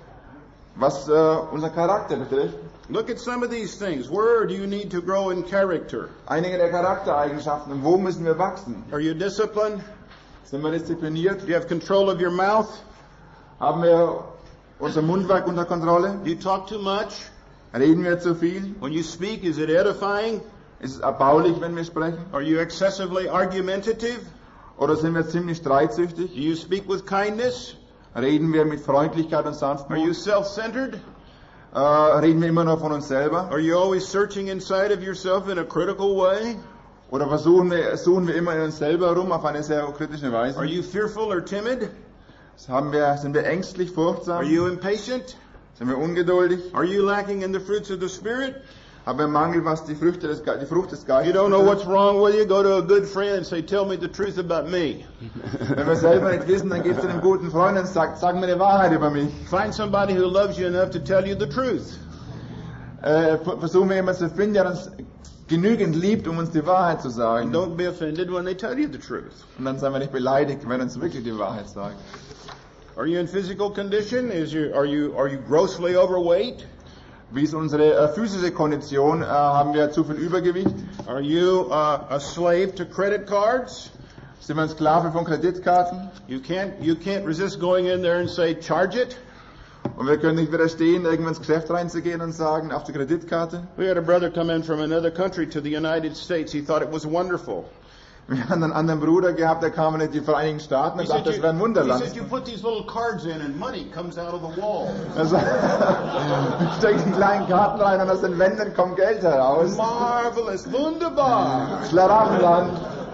Speaker 1: Was unser Charakter betrifft,
Speaker 2: Look at some of these things. Where do you need to grow in character?
Speaker 1: einige der Charaktereigenschaften, und wo müssen wir wachsen?
Speaker 2: Are you disciplined?
Speaker 1: Sind wir diszipliniert?
Speaker 2: Do you have control of your mouth?
Speaker 1: Haben wir unser Mundwerk unter Kontrolle?
Speaker 2: Do you talk too much?
Speaker 1: Reden wir zu viel?
Speaker 2: When you speak, is it edifying?
Speaker 1: Ist es erbaulich, wenn wir sprechen?
Speaker 2: Are you excessively argumentative?
Speaker 1: Oder sind wir ziemlich streitsüchtig?
Speaker 2: Do you speak with kindness?
Speaker 1: Reden wir mit Freundlichkeit und
Speaker 2: Are you
Speaker 1: Sanftmut?
Speaker 2: self-centered?
Speaker 1: Reden wir immer nur von uns selber?
Speaker 2: Are you always searching inside of yourself in a critical way?
Speaker 1: Oder suchen wir immer in uns selber rum auf eine sehr kritische Weise?
Speaker 2: Are you fearful or timid?
Speaker 1: Sind wir ängstlich,
Speaker 2: Are
Speaker 1: furchtsam?
Speaker 2: you impatient?
Speaker 1: Sind wir ungeduldig?
Speaker 2: Are you lacking in the fruits of the Spirit?
Speaker 1: Haben wir Mangel, was die Frucht des
Speaker 2: If
Speaker 1: Geistes
Speaker 2: you don't know what's
Speaker 1: betrifft?
Speaker 2: wrong with you, go to a good friend and say, tell me the truth about me.
Speaker 1: Wenn wir selber nicht wissen, dann geht zu einem guten Freund und sagt, sag mir die Wahrheit über mich.
Speaker 2: Find somebody who loves you enough to tell you the truth.
Speaker 1: Versuchen wir jemanden zu finden, der uns genügend liebt, um uns die Wahrheit zu
Speaker 2: And
Speaker 1: sagen.
Speaker 2: don't be offended when they tell you the truth.
Speaker 1: Und dann sind wir nicht beleidigt, wenn er uns wirklich die Wahrheit sagt.
Speaker 2: Are you in physical condition? Are you grossly overweight?
Speaker 1: Wie ist unsere physische Kondition? Haben wir zu viel Übergewicht?
Speaker 2: Are you a slave to credit cards?
Speaker 1: Sind wir ein Sklave von Kreditkarten?
Speaker 2: You can't resist going in there and say, charge it.
Speaker 1: Und wir können nicht widerstehen, irgendwann ins Geschäft reinzugehen und sagen, auf die Kreditkarte.
Speaker 2: We had a brother come in from another country to the United States. He thought it was wonderful.
Speaker 1: Wir haben einen anderen Bruder gehabt, der kam in die Vereinigten Staaten und dachte, das wäre ein
Speaker 2: he
Speaker 1: Wunderland.
Speaker 2: said, you put these little cards in and money comes out of the wall.
Speaker 1: Also, steckt einen kleinen Karten rein und aus den Wänden kommt Geld heraus.
Speaker 2: Marvelous, wunderbar.
Speaker 1: Schlaraffenland.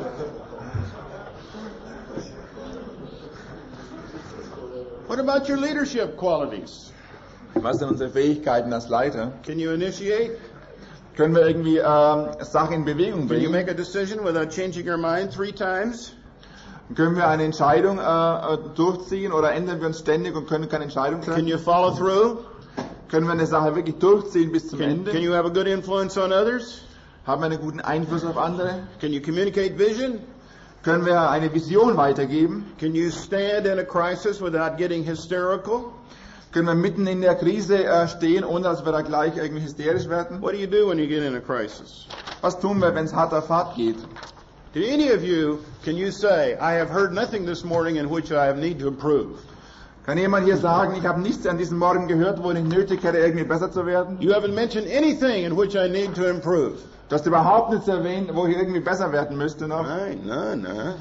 Speaker 2: What about your leadership qualities?
Speaker 1: Was sind unsere Fähigkeiten als Leiter?
Speaker 2: Can you initiate?
Speaker 1: Können wir irgendwie Sachen in Bewegung
Speaker 2: Can you
Speaker 1: bringen?
Speaker 2: make a decision without changing your mind 3 times?
Speaker 1: Können wir eine Entscheidung durchziehen oder ändern wir uns ständig und können keine Entscheidung
Speaker 2: Can
Speaker 1: treffen?
Speaker 2: you follow through?
Speaker 1: Können wir eine Sache wirklich durchziehen bis zum
Speaker 2: Can
Speaker 1: Ende?
Speaker 2: you have a good influence on others?
Speaker 1: Haben wir einen guten Einfluss auf andere?
Speaker 2: Can you communicate vision?
Speaker 1: Können wir eine Vision weitergeben?
Speaker 2: Can you stand in a crisis without getting hysterical?
Speaker 1: Können wir mitten in der Krise stehen, ohne dass wir da gleich irgendwie hysterisch werden?
Speaker 2: What do you do when you get in a crisis?
Speaker 1: Was tun wir, wenn es hart auf hart geht?
Speaker 2: To any of you, can you say, I have heard nothing this morning in which I have need to improve?
Speaker 1: Kann jemand hier sagen, ich habe nichts an diesem Morgen gehört, wo ich nötig hätte, irgendwie besser zu werden?
Speaker 2: You haven't mentioned anything in which I need to improve.
Speaker 1: Du hast überhaupt nichts erwähnt, wo ich irgendwie besser werden müsste noch.
Speaker 2: Right? No.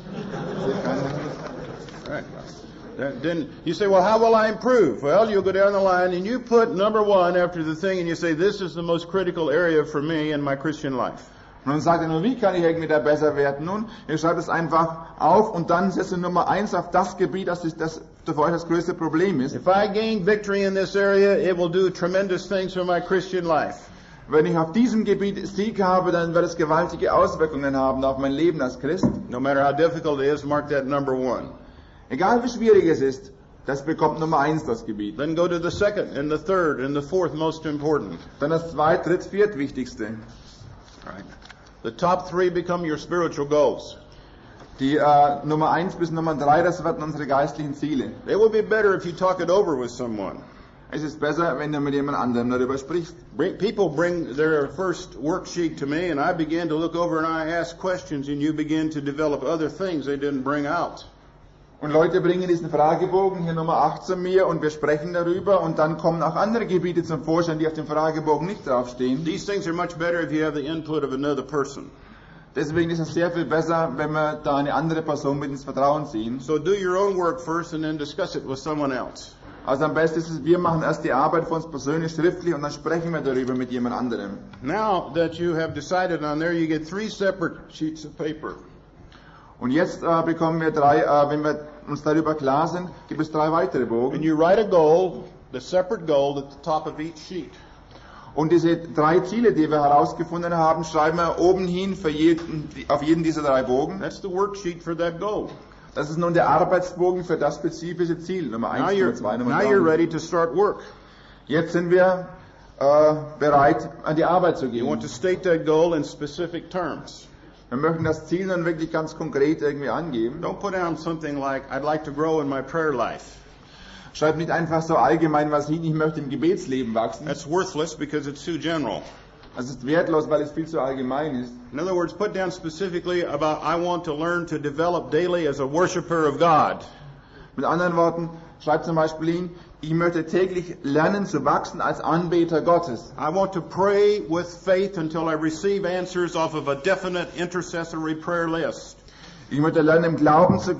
Speaker 2: Right. Then you say, well, how will I improve? Well, you'll go down the line and you put number 1 after the thing and you say, this is the most critical area for me in my Christian life.
Speaker 1: Und dann sagt er nur, wie kann ich irgendwie da besser werden? Nun, ihr schreibt es einfach auf und dann setzt ihr Nummer 1 auf das Gebiet, das für euch das größte Problem ist.
Speaker 2: If I gain victory in this area, it will do tremendous things for my Christian life.
Speaker 1: Wenn ich auf diesem Gebiet Sieg habe, dann wird es gewaltige Auswirkungen haben auf mein Leben als Christ.
Speaker 2: No matter how difficult it is, mark that number 1.
Speaker 1: Egal wie schwierig es ist, das bekommt Nummer 1 das Gebiet.
Speaker 2: Then go to the second and the third and the fourth most important.
Speaker 1: Dann das zweit, dritt, viert wichtigste.
Speaker 2: Right. The top 3 become your spiritual goals.
Speaker 1: Die Nummer 1 bis Nummer 3, das werden unsere geistlichen Ziele.
Speaker 2: It would be better if you talk it over with someone.
Speaker 1: Es ist besser, wenn du mit jemand anderem darüber sprichst.
Speaker 2: People bring their first worksheet to me and I begin to look over and I ask questions and you begin to develop other things they didn't bring out.
Speaker 1: Und Leute bringen diesen Fragebogen hier Nummer 8 zu mir und wir sprechen darüber und dann kommen auch andere Gebiete zum Vorschein, die auf dem Fragebogen nicht draufstehen.
Speaker 2: These things are much better if you have the input of another person.
Speaker 1: Deswegen ist es sehr viel besser, wenn wir da eine andere Person mit ins Vertrauen ziehen.
Speaker 2: So do your own work first and then discuss it with someone else.
Speaker 1: Also am besten ist es, wir machen erst die Arbeit für uns persönlich schriftlich und dann sprechen wir darüber mit jemand anderem.
Speaker 2: Now that you have decided on there, you get 3 separate sheets of paper.
Speaker 1: Und jetzt bekommen wir 3, wenn wir uns darüber klar sind, gibt es 3 weitere Bogen.
Speaker 2: And you write a goal, the separate goal at the top of each sheet.
Speaker 1: Und diese 3 Ziele, die wir herausgefunden haben, schreiben wir oben hin auf jeden dieser 3 Bogen.
Speaker 2: That's the worksheet for that goal.
Speaker 1: Das ist nun der Arbeitsbogen für das spezifische Ziel, Nummer 1, Nummer 2, Nummer 3.
Speaker 2: Now you're ready to start work.
Speaker 1: Jetzt sind wir bereit, an die Arbeit zu
Speaker 2: You want
Speaker 1: gehen.
Speaker 2: to state that goal in specific terms.
Speaker 1: Wir möchten das Ziel dann wirklich ganz konkret irgendwie angeben.
Speaker 2: Don't put down something like, I'd like to grow in my prayer life.
Speaker 1: Schreibt nicht einfach so allgemein was hin, ich möchte im Gebetsleben wachsen.
Speaker 2: That's worthless because it's too general.
Speaker 1: Das ist wertlos, weil es viel zu allgemein ist.
Speaker 2: In other words, put down specifically about, I want to learn to develop daily as a worshiper of God.
Speaker 1: Mit anderen Worten, schreibt zum Beispiel hin, ich möchte täglich lernen zu wachsen als Anbeter Gottes.
Speaker 2: I want to pray with faith until I receive answers off of a definite intercessory prayer list.
Speaker 1: Ich möchte lernen, im Glauben zu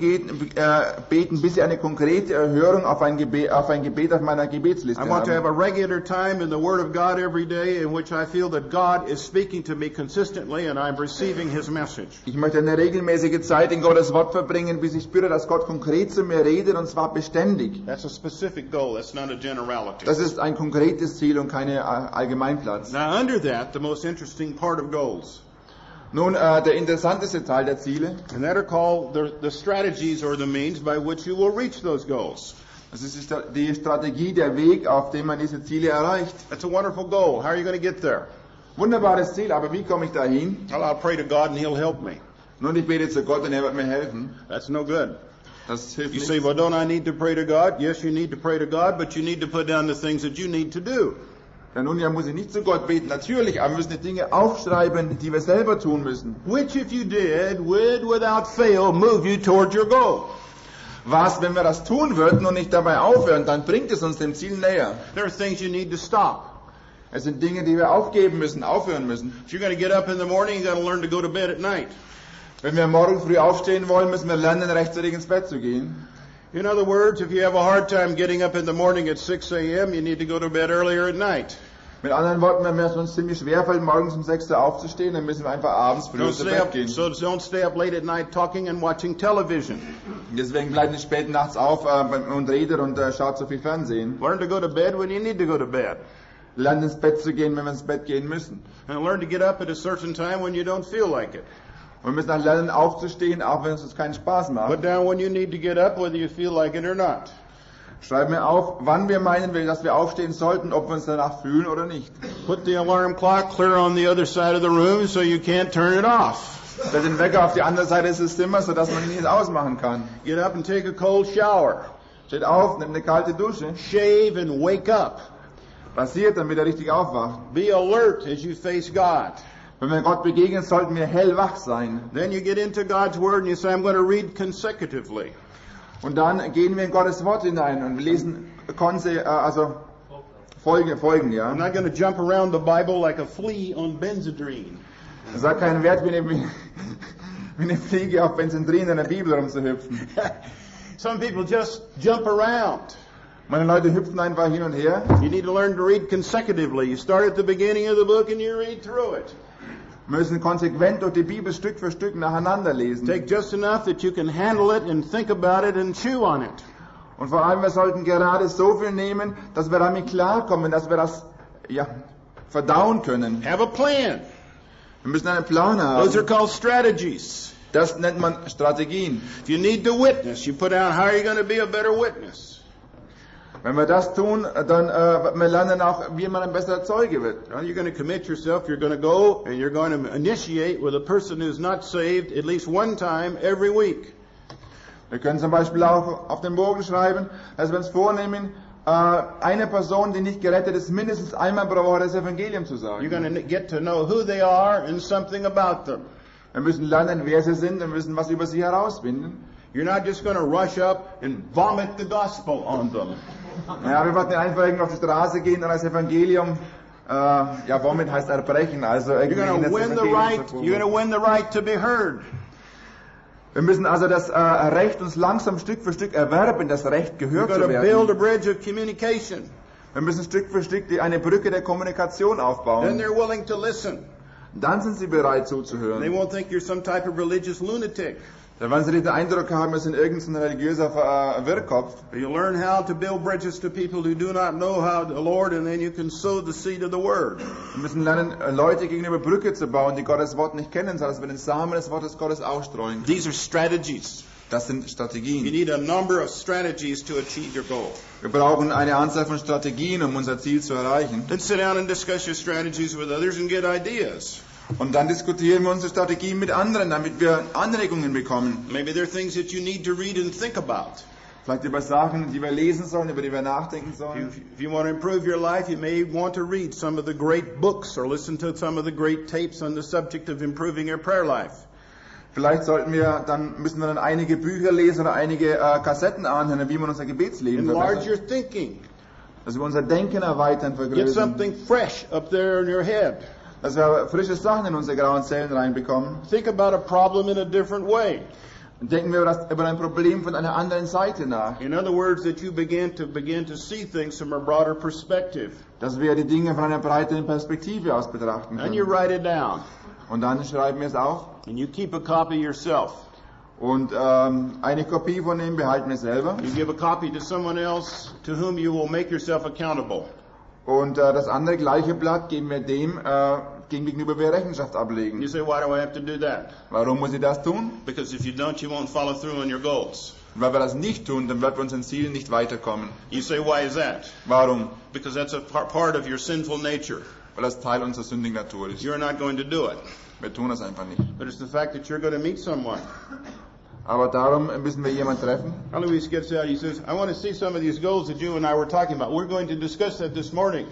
Speaker 1: beten, bis ich eine konkrete Erhörung auf ein Gebet auf meiner Gebetsliste
Speaker 2: I want to have
Speaker 1: habe.
Speaker 2: a regular time in the Word of God every day in which I feel that God is speaking to me consistently and I'm receiving His message.
Speaker 1: Ich möchte eine regelmäßige Zeit in Gottes Wort verbringen, bis ich spüre, dass Gott konkret zu mir redet, und zwar beständig.
Speaker 2: That's a specific goal. That's not a generality.
Speaker 1: Das ist ein konkretes Ziel und keine Allgemeinplatz.
Speaker 2: Now under that, the most interesting part of goals.
Speaker 1: Nun, der interessanteste Teil der Ziele,
Speaker 2: And that are called the strategies or the means by which you will reach those goals.
Speaker 1: das ist die Strategie, der Weg, auf dem man diese Ziele erreicht.
Speaker 2: That's a wonderful goal. How are you going to get there?
Speaker 1: Wunderbares Ziel, aber wie komme ich dahin?
Speaker 2: Well, I'll pray to God and He'll help me.
Speaker 1: Nun, ich bete zu Gott und er wird mir helfen.
Speaker 2: That's no good.
Speaker 1: Das hilft
Speaker 2: You
Speaker 1: nicht.
Speaker 2: say, well, don't I need to pray to God? Yes, you need to pray to God, but you need to put down the things that you need to do.
Speaker 1: Ja, nun, ja, muss ich nicht zu Gott beten. Natürlich, aber wir müssen die Dinge aufschreiben, die wir selber tun müssen.
Speaker 2: Which, if you did, would without fail move you toward your goal.
Speaker 1: Was, wenn wir das tun würden und nicht dabei aufhören, dann bringt es uns dem Ziel näher.
Speaker 2: There are things you need to stop.
Speaker 1: Es sind Dinge, die wir aufgeben müssen, aufhören müssen.
Speaker 2: If you're going to get up in the morning, you got to learn to go to bed at night.
Speaker 1: Wenn wir morgen früh aufstehen wollen, müssen wir lernen, rechtzeitig ins Bett zu gehen.
Speaker 2: In other words, if you have a hard time getting up in the morning at 6 a.m., you need to go to bed earlier at night.
Speaker 1: Mit anderen Worten, wenn es uns ziemlich schwerfällt, morgens um 6 Uhr aufzustehen, dann müssen wir einfach abends früh zu Bett gehen.
Speaker 2: Don't stay up late at night talking and watching television.
Speaker 1: Deswegen bleibt nicht spät nachts auf und redet und schaut so viel Fernsehen.
Speaker 2: Learn to go to bed when you need to go to bed.
Speaker 1: Lernt ins Bett zu gehen, wenn wir ins Bett gehen müssen.
Speaker 2: And learn to get up at a certain time when you don't feel like it.
Speaker 1: Und wir müssen auch lernen, aufzustehen, auch wenn es uns keinen Spaß macht.
Speaker 2: Put down when you need to get up, whether you feel like it or not.
Speaker 1: Schreiben wir auf, wann wir meinen, dass wir aufstehen sollten, ob wir uns danach fühlen oder nicht.
Speaker 2: Put the alarm clock clear on the other side of the room so you can't turn it off.
Speaker 1: Stellt den Wecker auf die andere Seite des Zimmers, sodass man ihn nicht ausmachen kann.
Speaker 2: Get up and take a cold shower.
Speaker 1: Steht auf, nimmt eine kalte Dusche,
Speaker 2: Shave and wake up.
Speaker 1: rasiert, damit er richtig aufwacht.
Speaker 2: Be alert as you face God.
Speaker 1: Wenn wir Gott begegnen, sollten wir hellwach sein.
Speaker 2: Then you get into God's Word and you say, I'm going to read consecutively.
Speaker 1: Und dann gehen wir in Gottes Wort hinein und wir lesen Folgen,
Speaker 2: I'm
Speaker 1: ja.
Speaker 2: not going to jump around the Bible like a flea on Benzedrine.
Speaker 1: Es hat keinen Wert, wie eine Fliege auf Benzin in der Bibel rumzuhüpfen.
Speaker 2: Some people just jump around.
Speaker 1: Meine Leute hüpfen einfach hin und her.
Speaker 2: You need to learn to read consecutively. You start at the beginning of the book and you read through it.
Speaker 1: Wir müssen konsequent durch die Bibel Stück für Stück nacheinander lesen.
Speaker 2: Take just enough that you can handle it and think about it and chew on it.
Speaker 1: Und vor allem, wir sollten gerade so viel nehmen, dass wir damit klarkommen, dass wir das verdauen können.
Speaker 2: Have a plan.
Speaker 1: Wir müssen einen Plan
Speaker 2: Those are
Speaker 1: haben.
Speaker 2: called strategies.
Speaker 1: Das nennt man Strategien.
Speaker 2: If you need to witness, you put down how are you going to be a better witness.
Speaker 1: Wenn wir das tun, dann wir lernen auch, wie man ein besserer Zeuge wird.
Speaker 2: Well, you're going to commit yourself. You're going to go and you're going to initiate with a person who's not saved at least one time every week.
Speaker 1: Wir können zum Beispiel auch auf den Bogen schreiben, dass wir uns vornehmen, eine Person, die nicht gerettet ist, mindestens einmal pro Woche das Evangelium zu
Speaker 2: You're
Speaker 1: sagen.
Speaker 2: going to get to know who they are and something about them.
Speaker 1: Wir müssen lernen, wer sie sind, wir müssen was über sie herausfinden.
Speaker 2: You're not just going to rush up and vomit the gospel on them.
Speaker 1: Ja, wir wollten einfach irgendwie auf die Straße gehen und das Evangelium, womit heißt erbrechen, also
Speaker 2: You're
Speaker 1: irgendwie
Speaker 2: going
Speaker 1: das
Speaker 2: to win the
Speaker 1: Evangelium
Speaker 2: right.
Speaker 1: verkaufen.
Speaker 2: You're going to win the right to be heard.
Speaker 1: Wir müssen also das Recht uns langsam Stück für Stück erwerben, das Recht
Speaker 2: You're
Speaker 1: gehört
Speaker 2: going
Speaker 1: zu
Speaker 2: to build a
Speaker 1: werden.
Speaker 2: bridge of communication.
Speaker 1: Wir müssen Stück für Stück eine Brücke der Kommunikation
Speaker 2: Then
Speaker 1: aufbauen.
Speaker 2: they're willing to listen.
Speaker 1: Dann sind sie bereit
Speaker 2: They
Speaker 1: zuzuhören.
Speaker 2: won't think you're some type of religious lunatic.
Speaker 1: Dann werden sie nicht den Eindruck haben, wir sind irgendein religiöser Wirrkopf.
Speaker 2: You learn how to build bridges to people who do not know how the Lord, and then you can sow the seed of the Word.
Speaker 1: Wir müssen lernen, Leute gegenüber Brücke zu bauen, die Gottes Wort nicht kennen, sondern dass wir den Samen des Wortes Gottes ausstreuen.
Speaker 2: These are strategies.
Speaker 1: Das sind
Speaker 2: You
Speaker 1: Strategien.
Speaker 2: need a number of strategies to achieve your goal.
Speaker 1: Wir brauchen eine Anzahl von Strategien, um unser Ziel zu erreichen.
Speaker 2: Then sit down and discuss your strategies with others and get ideas.
Speaker 1: Und dann diskutieren wir unsere Strategien mit anderen, damit wir Anregungen bekommen.
Speaker 2: Maybe there are things that you need to read and think about.
Speaker 1: Vielleicht über Sachen, die wir lesen sollen, über die wir nachdenken sollen.
Speaker 2: If you want to improve your life, you may want to read some of the great books or listen to some of the great tapes on the subject of improving your prayer life.
Speaker 1: Vielleicht müssen wir dann einige Bücher lesen oder einige Kassetten anhören, wie man unser Gebetsleben
Speaker 2: Enlarge
Speaker 1: verbessert.
Speaker 2: your thinking.
Speaker 1: Dass wir unser Denken erweitern,
Speaker 2: Get
Speaker 1: vergrößern.
Speaker 2: something fresh up there in your head.
Speaker 1: Dass wir frische Sachen in unsere grauen Zellen reinbekommen.
Speaker 2: Think about a problem in a different way.
Speaker 1: Und denken wir über ein Problem von einer anderen Seite nach.
Speaker 2: In other words, that you begin to see things from a broader perspective.
Speaker 1: Dass wir die Dinge von einer breiteren Perspektive aus betrachten
Speaker 2: And you
Speaker 1: können.
Speaker 2: write it down.
Speaker 1: Und dann schreiben wir es auf.
Speaker 2: And you keep a copy yourself.
Speaker 1: Und eine Kopie von dem behalten wir selber.
Speaker 2: You give a copy to someone else to whom you will make yourself accountable.
Speaker 1: Und das andere gleiche Blatt geben wir dem, gegenüber wir Rechenschaft ablegen.
Speaker 2: You say, why do I have to do that?
Speaker 1: Warum muss ich das tun?
Speaker 2: Because if you don't, you won't follow through on your goals.
Speaker 1: Weil wir das nicht tun, dann wird bei unseren Zielen nicht weiterkommen.
Speaker 2: You say, why is that?
Speaker 1: Warum?
Speaker 2: Because that's a part of your sinful nature.
Speaker 1: Weil das Teil unserer sündigen Natur ist.
Speaker 2: You're not going to do it.
Speaker 1: Wir tun das einfach nicht.
Speaker 2: But it's the fact that you're going to meet someone.
Speaker 1: Aber darum müssen wir jemanden treffen.
Speaker 2: Luis gets out, he says, I want to see some of these goals that you and I were talking about. We're going to discuss that this morning.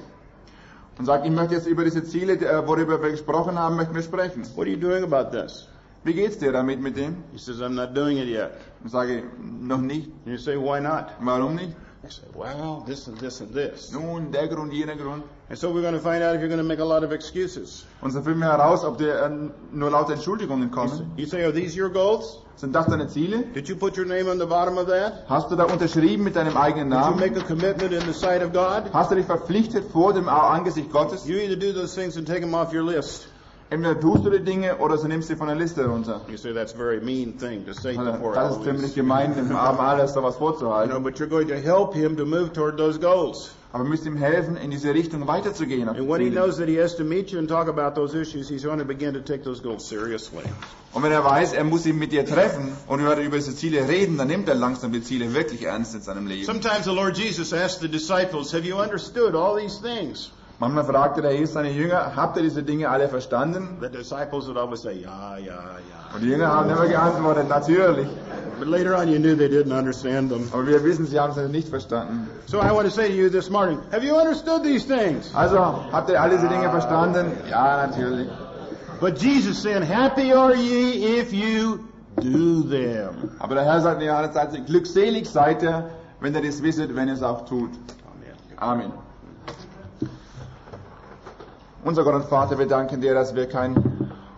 Speaker 1: Und sagt, ich möchte jetzt über diese Ziele, worüber wir gesprochen haben, möchten wir sprechen.
Speaker 2: What are you doing about this?
Speaker 1: Wie geht's dir damit mit dem?
Speaker 2: He says, I'm not doing it yet.
Speaker 1: Und sage, noch nicht.
Speaker 2: And you say, why not?
Speaker 1: Warum nicht?
Speaker 2: I say, well, this and this and this.
Speaker 1: Nun, der Grund, jener Grund.
Speaker 2: And so we're going to find out if you're going to make a lot of excuses.
Speaker 1: Und so finden wir heraus, ob dir nur lauter Entschuldigungen kommen.
Speaker 2: You say, are these your goals?
Speaker 1: Sind das deine Ziele?
Speaker 2: Did you put your name on the bottom of that?
Speaker 1: Hast du da unterschrieben mit deinem eigenen
Speaker 2: Did you
Speaker 1: Namen?
Speaker 2: make a commitment in the sight of God?
Speaker 1: Hast du dich verpflichtet vor dem Angesicht Gottes?
Speaker 2: You either do those things and take them off your list.
Speaker 1: Entweder tust du die Dinge oder du nimmst sie von der Liste runter.
Speaker 2: You say that's a very mean thing to say before
Speaker 1: Das ist
Speaker 2: all
Speaker 1: ziemlich
Speaker 2: this.
Speaker 1: gemein, dem armen alles sowas
Speaker 2: You
Speaker 1: vorzuhalten.
Speaker 2: know, but you're going to help him to move toward those goals.
Speaker 1: Aber wir müssen ihm helfen, in diese Richtung weiterzugehen. auf die
Speaker 2: And when he
Speaker 1: Ziele.
Speaker 2: knows that he has to meet you and talk about those issues, he's going to begin to take those goals seriously.
Speaker 1: Und wenn er weiß, er muss ihn mit dir treffen und über diese Ziele reden, dann nimmt er langsam die Ziele wirklich ernst in seinem Leben.
Speaker 2: Sometimes the Lord Jesus asked the disciples, have you understood all these things?
Speaker 1: Manchmal fragte der Jesus seine Jünger, habt ihr diese Dinge alle verstanden?
Speaker 2: The disciples would always say, yeah, yeah, yeah.
Speaker 1: Und die Jünger haben immer geantwortet, natürlich.
Speaker 2: But later on you knew they didn't understand them.
Speaker 1: Aber wir wissen, sie haben es nicht verstanden.
Speaker 2: So I want to say to you this morning, have you understood these things?
Speaker 1: Also, habt ihr alle diese Dinge verstanden? Ja, natürlich.
Speaker 2: But Jesus said, happy are ye if you do them.
Speaker 1: Aber der Herr sagt in Johannes 13, glückselig seid ihr, wenn ihr das wisset, wenn ihr es auch tut. Amen. Unser Gott und Vater, wir danken dir, dass wir kein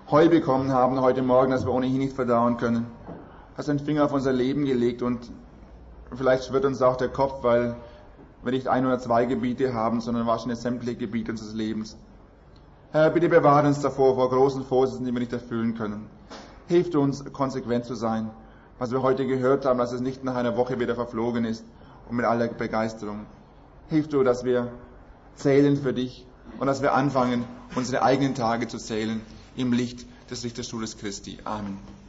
Speaker 1: Heu bekommen haben heute Morgen, das wir ohnehin nicht verdauen können. Hast den Finger auf unser Leben gelegt und vielleicht schwirrt uns auch der Kopf, weil wir nicht 1 oder 2 Gebiete haben, sondern wahrscheinlich sämtliche Gebiete unseres Lebens. Herr, bitte bewahre uns davor, vor großen Vorsätzen, die wir nicht erfüllen können. Hilf uns, konsequent zu sein, was wir heute gehört haben, dass es nicht nach einer Woche wieder verflogen ist und mit aller Begeisterung. Hilf du, dass wir zählen für dich und dass wir anfangen, unsere eigenen Tage zu zählen im Licht des Richterstuhles Christi. Amen.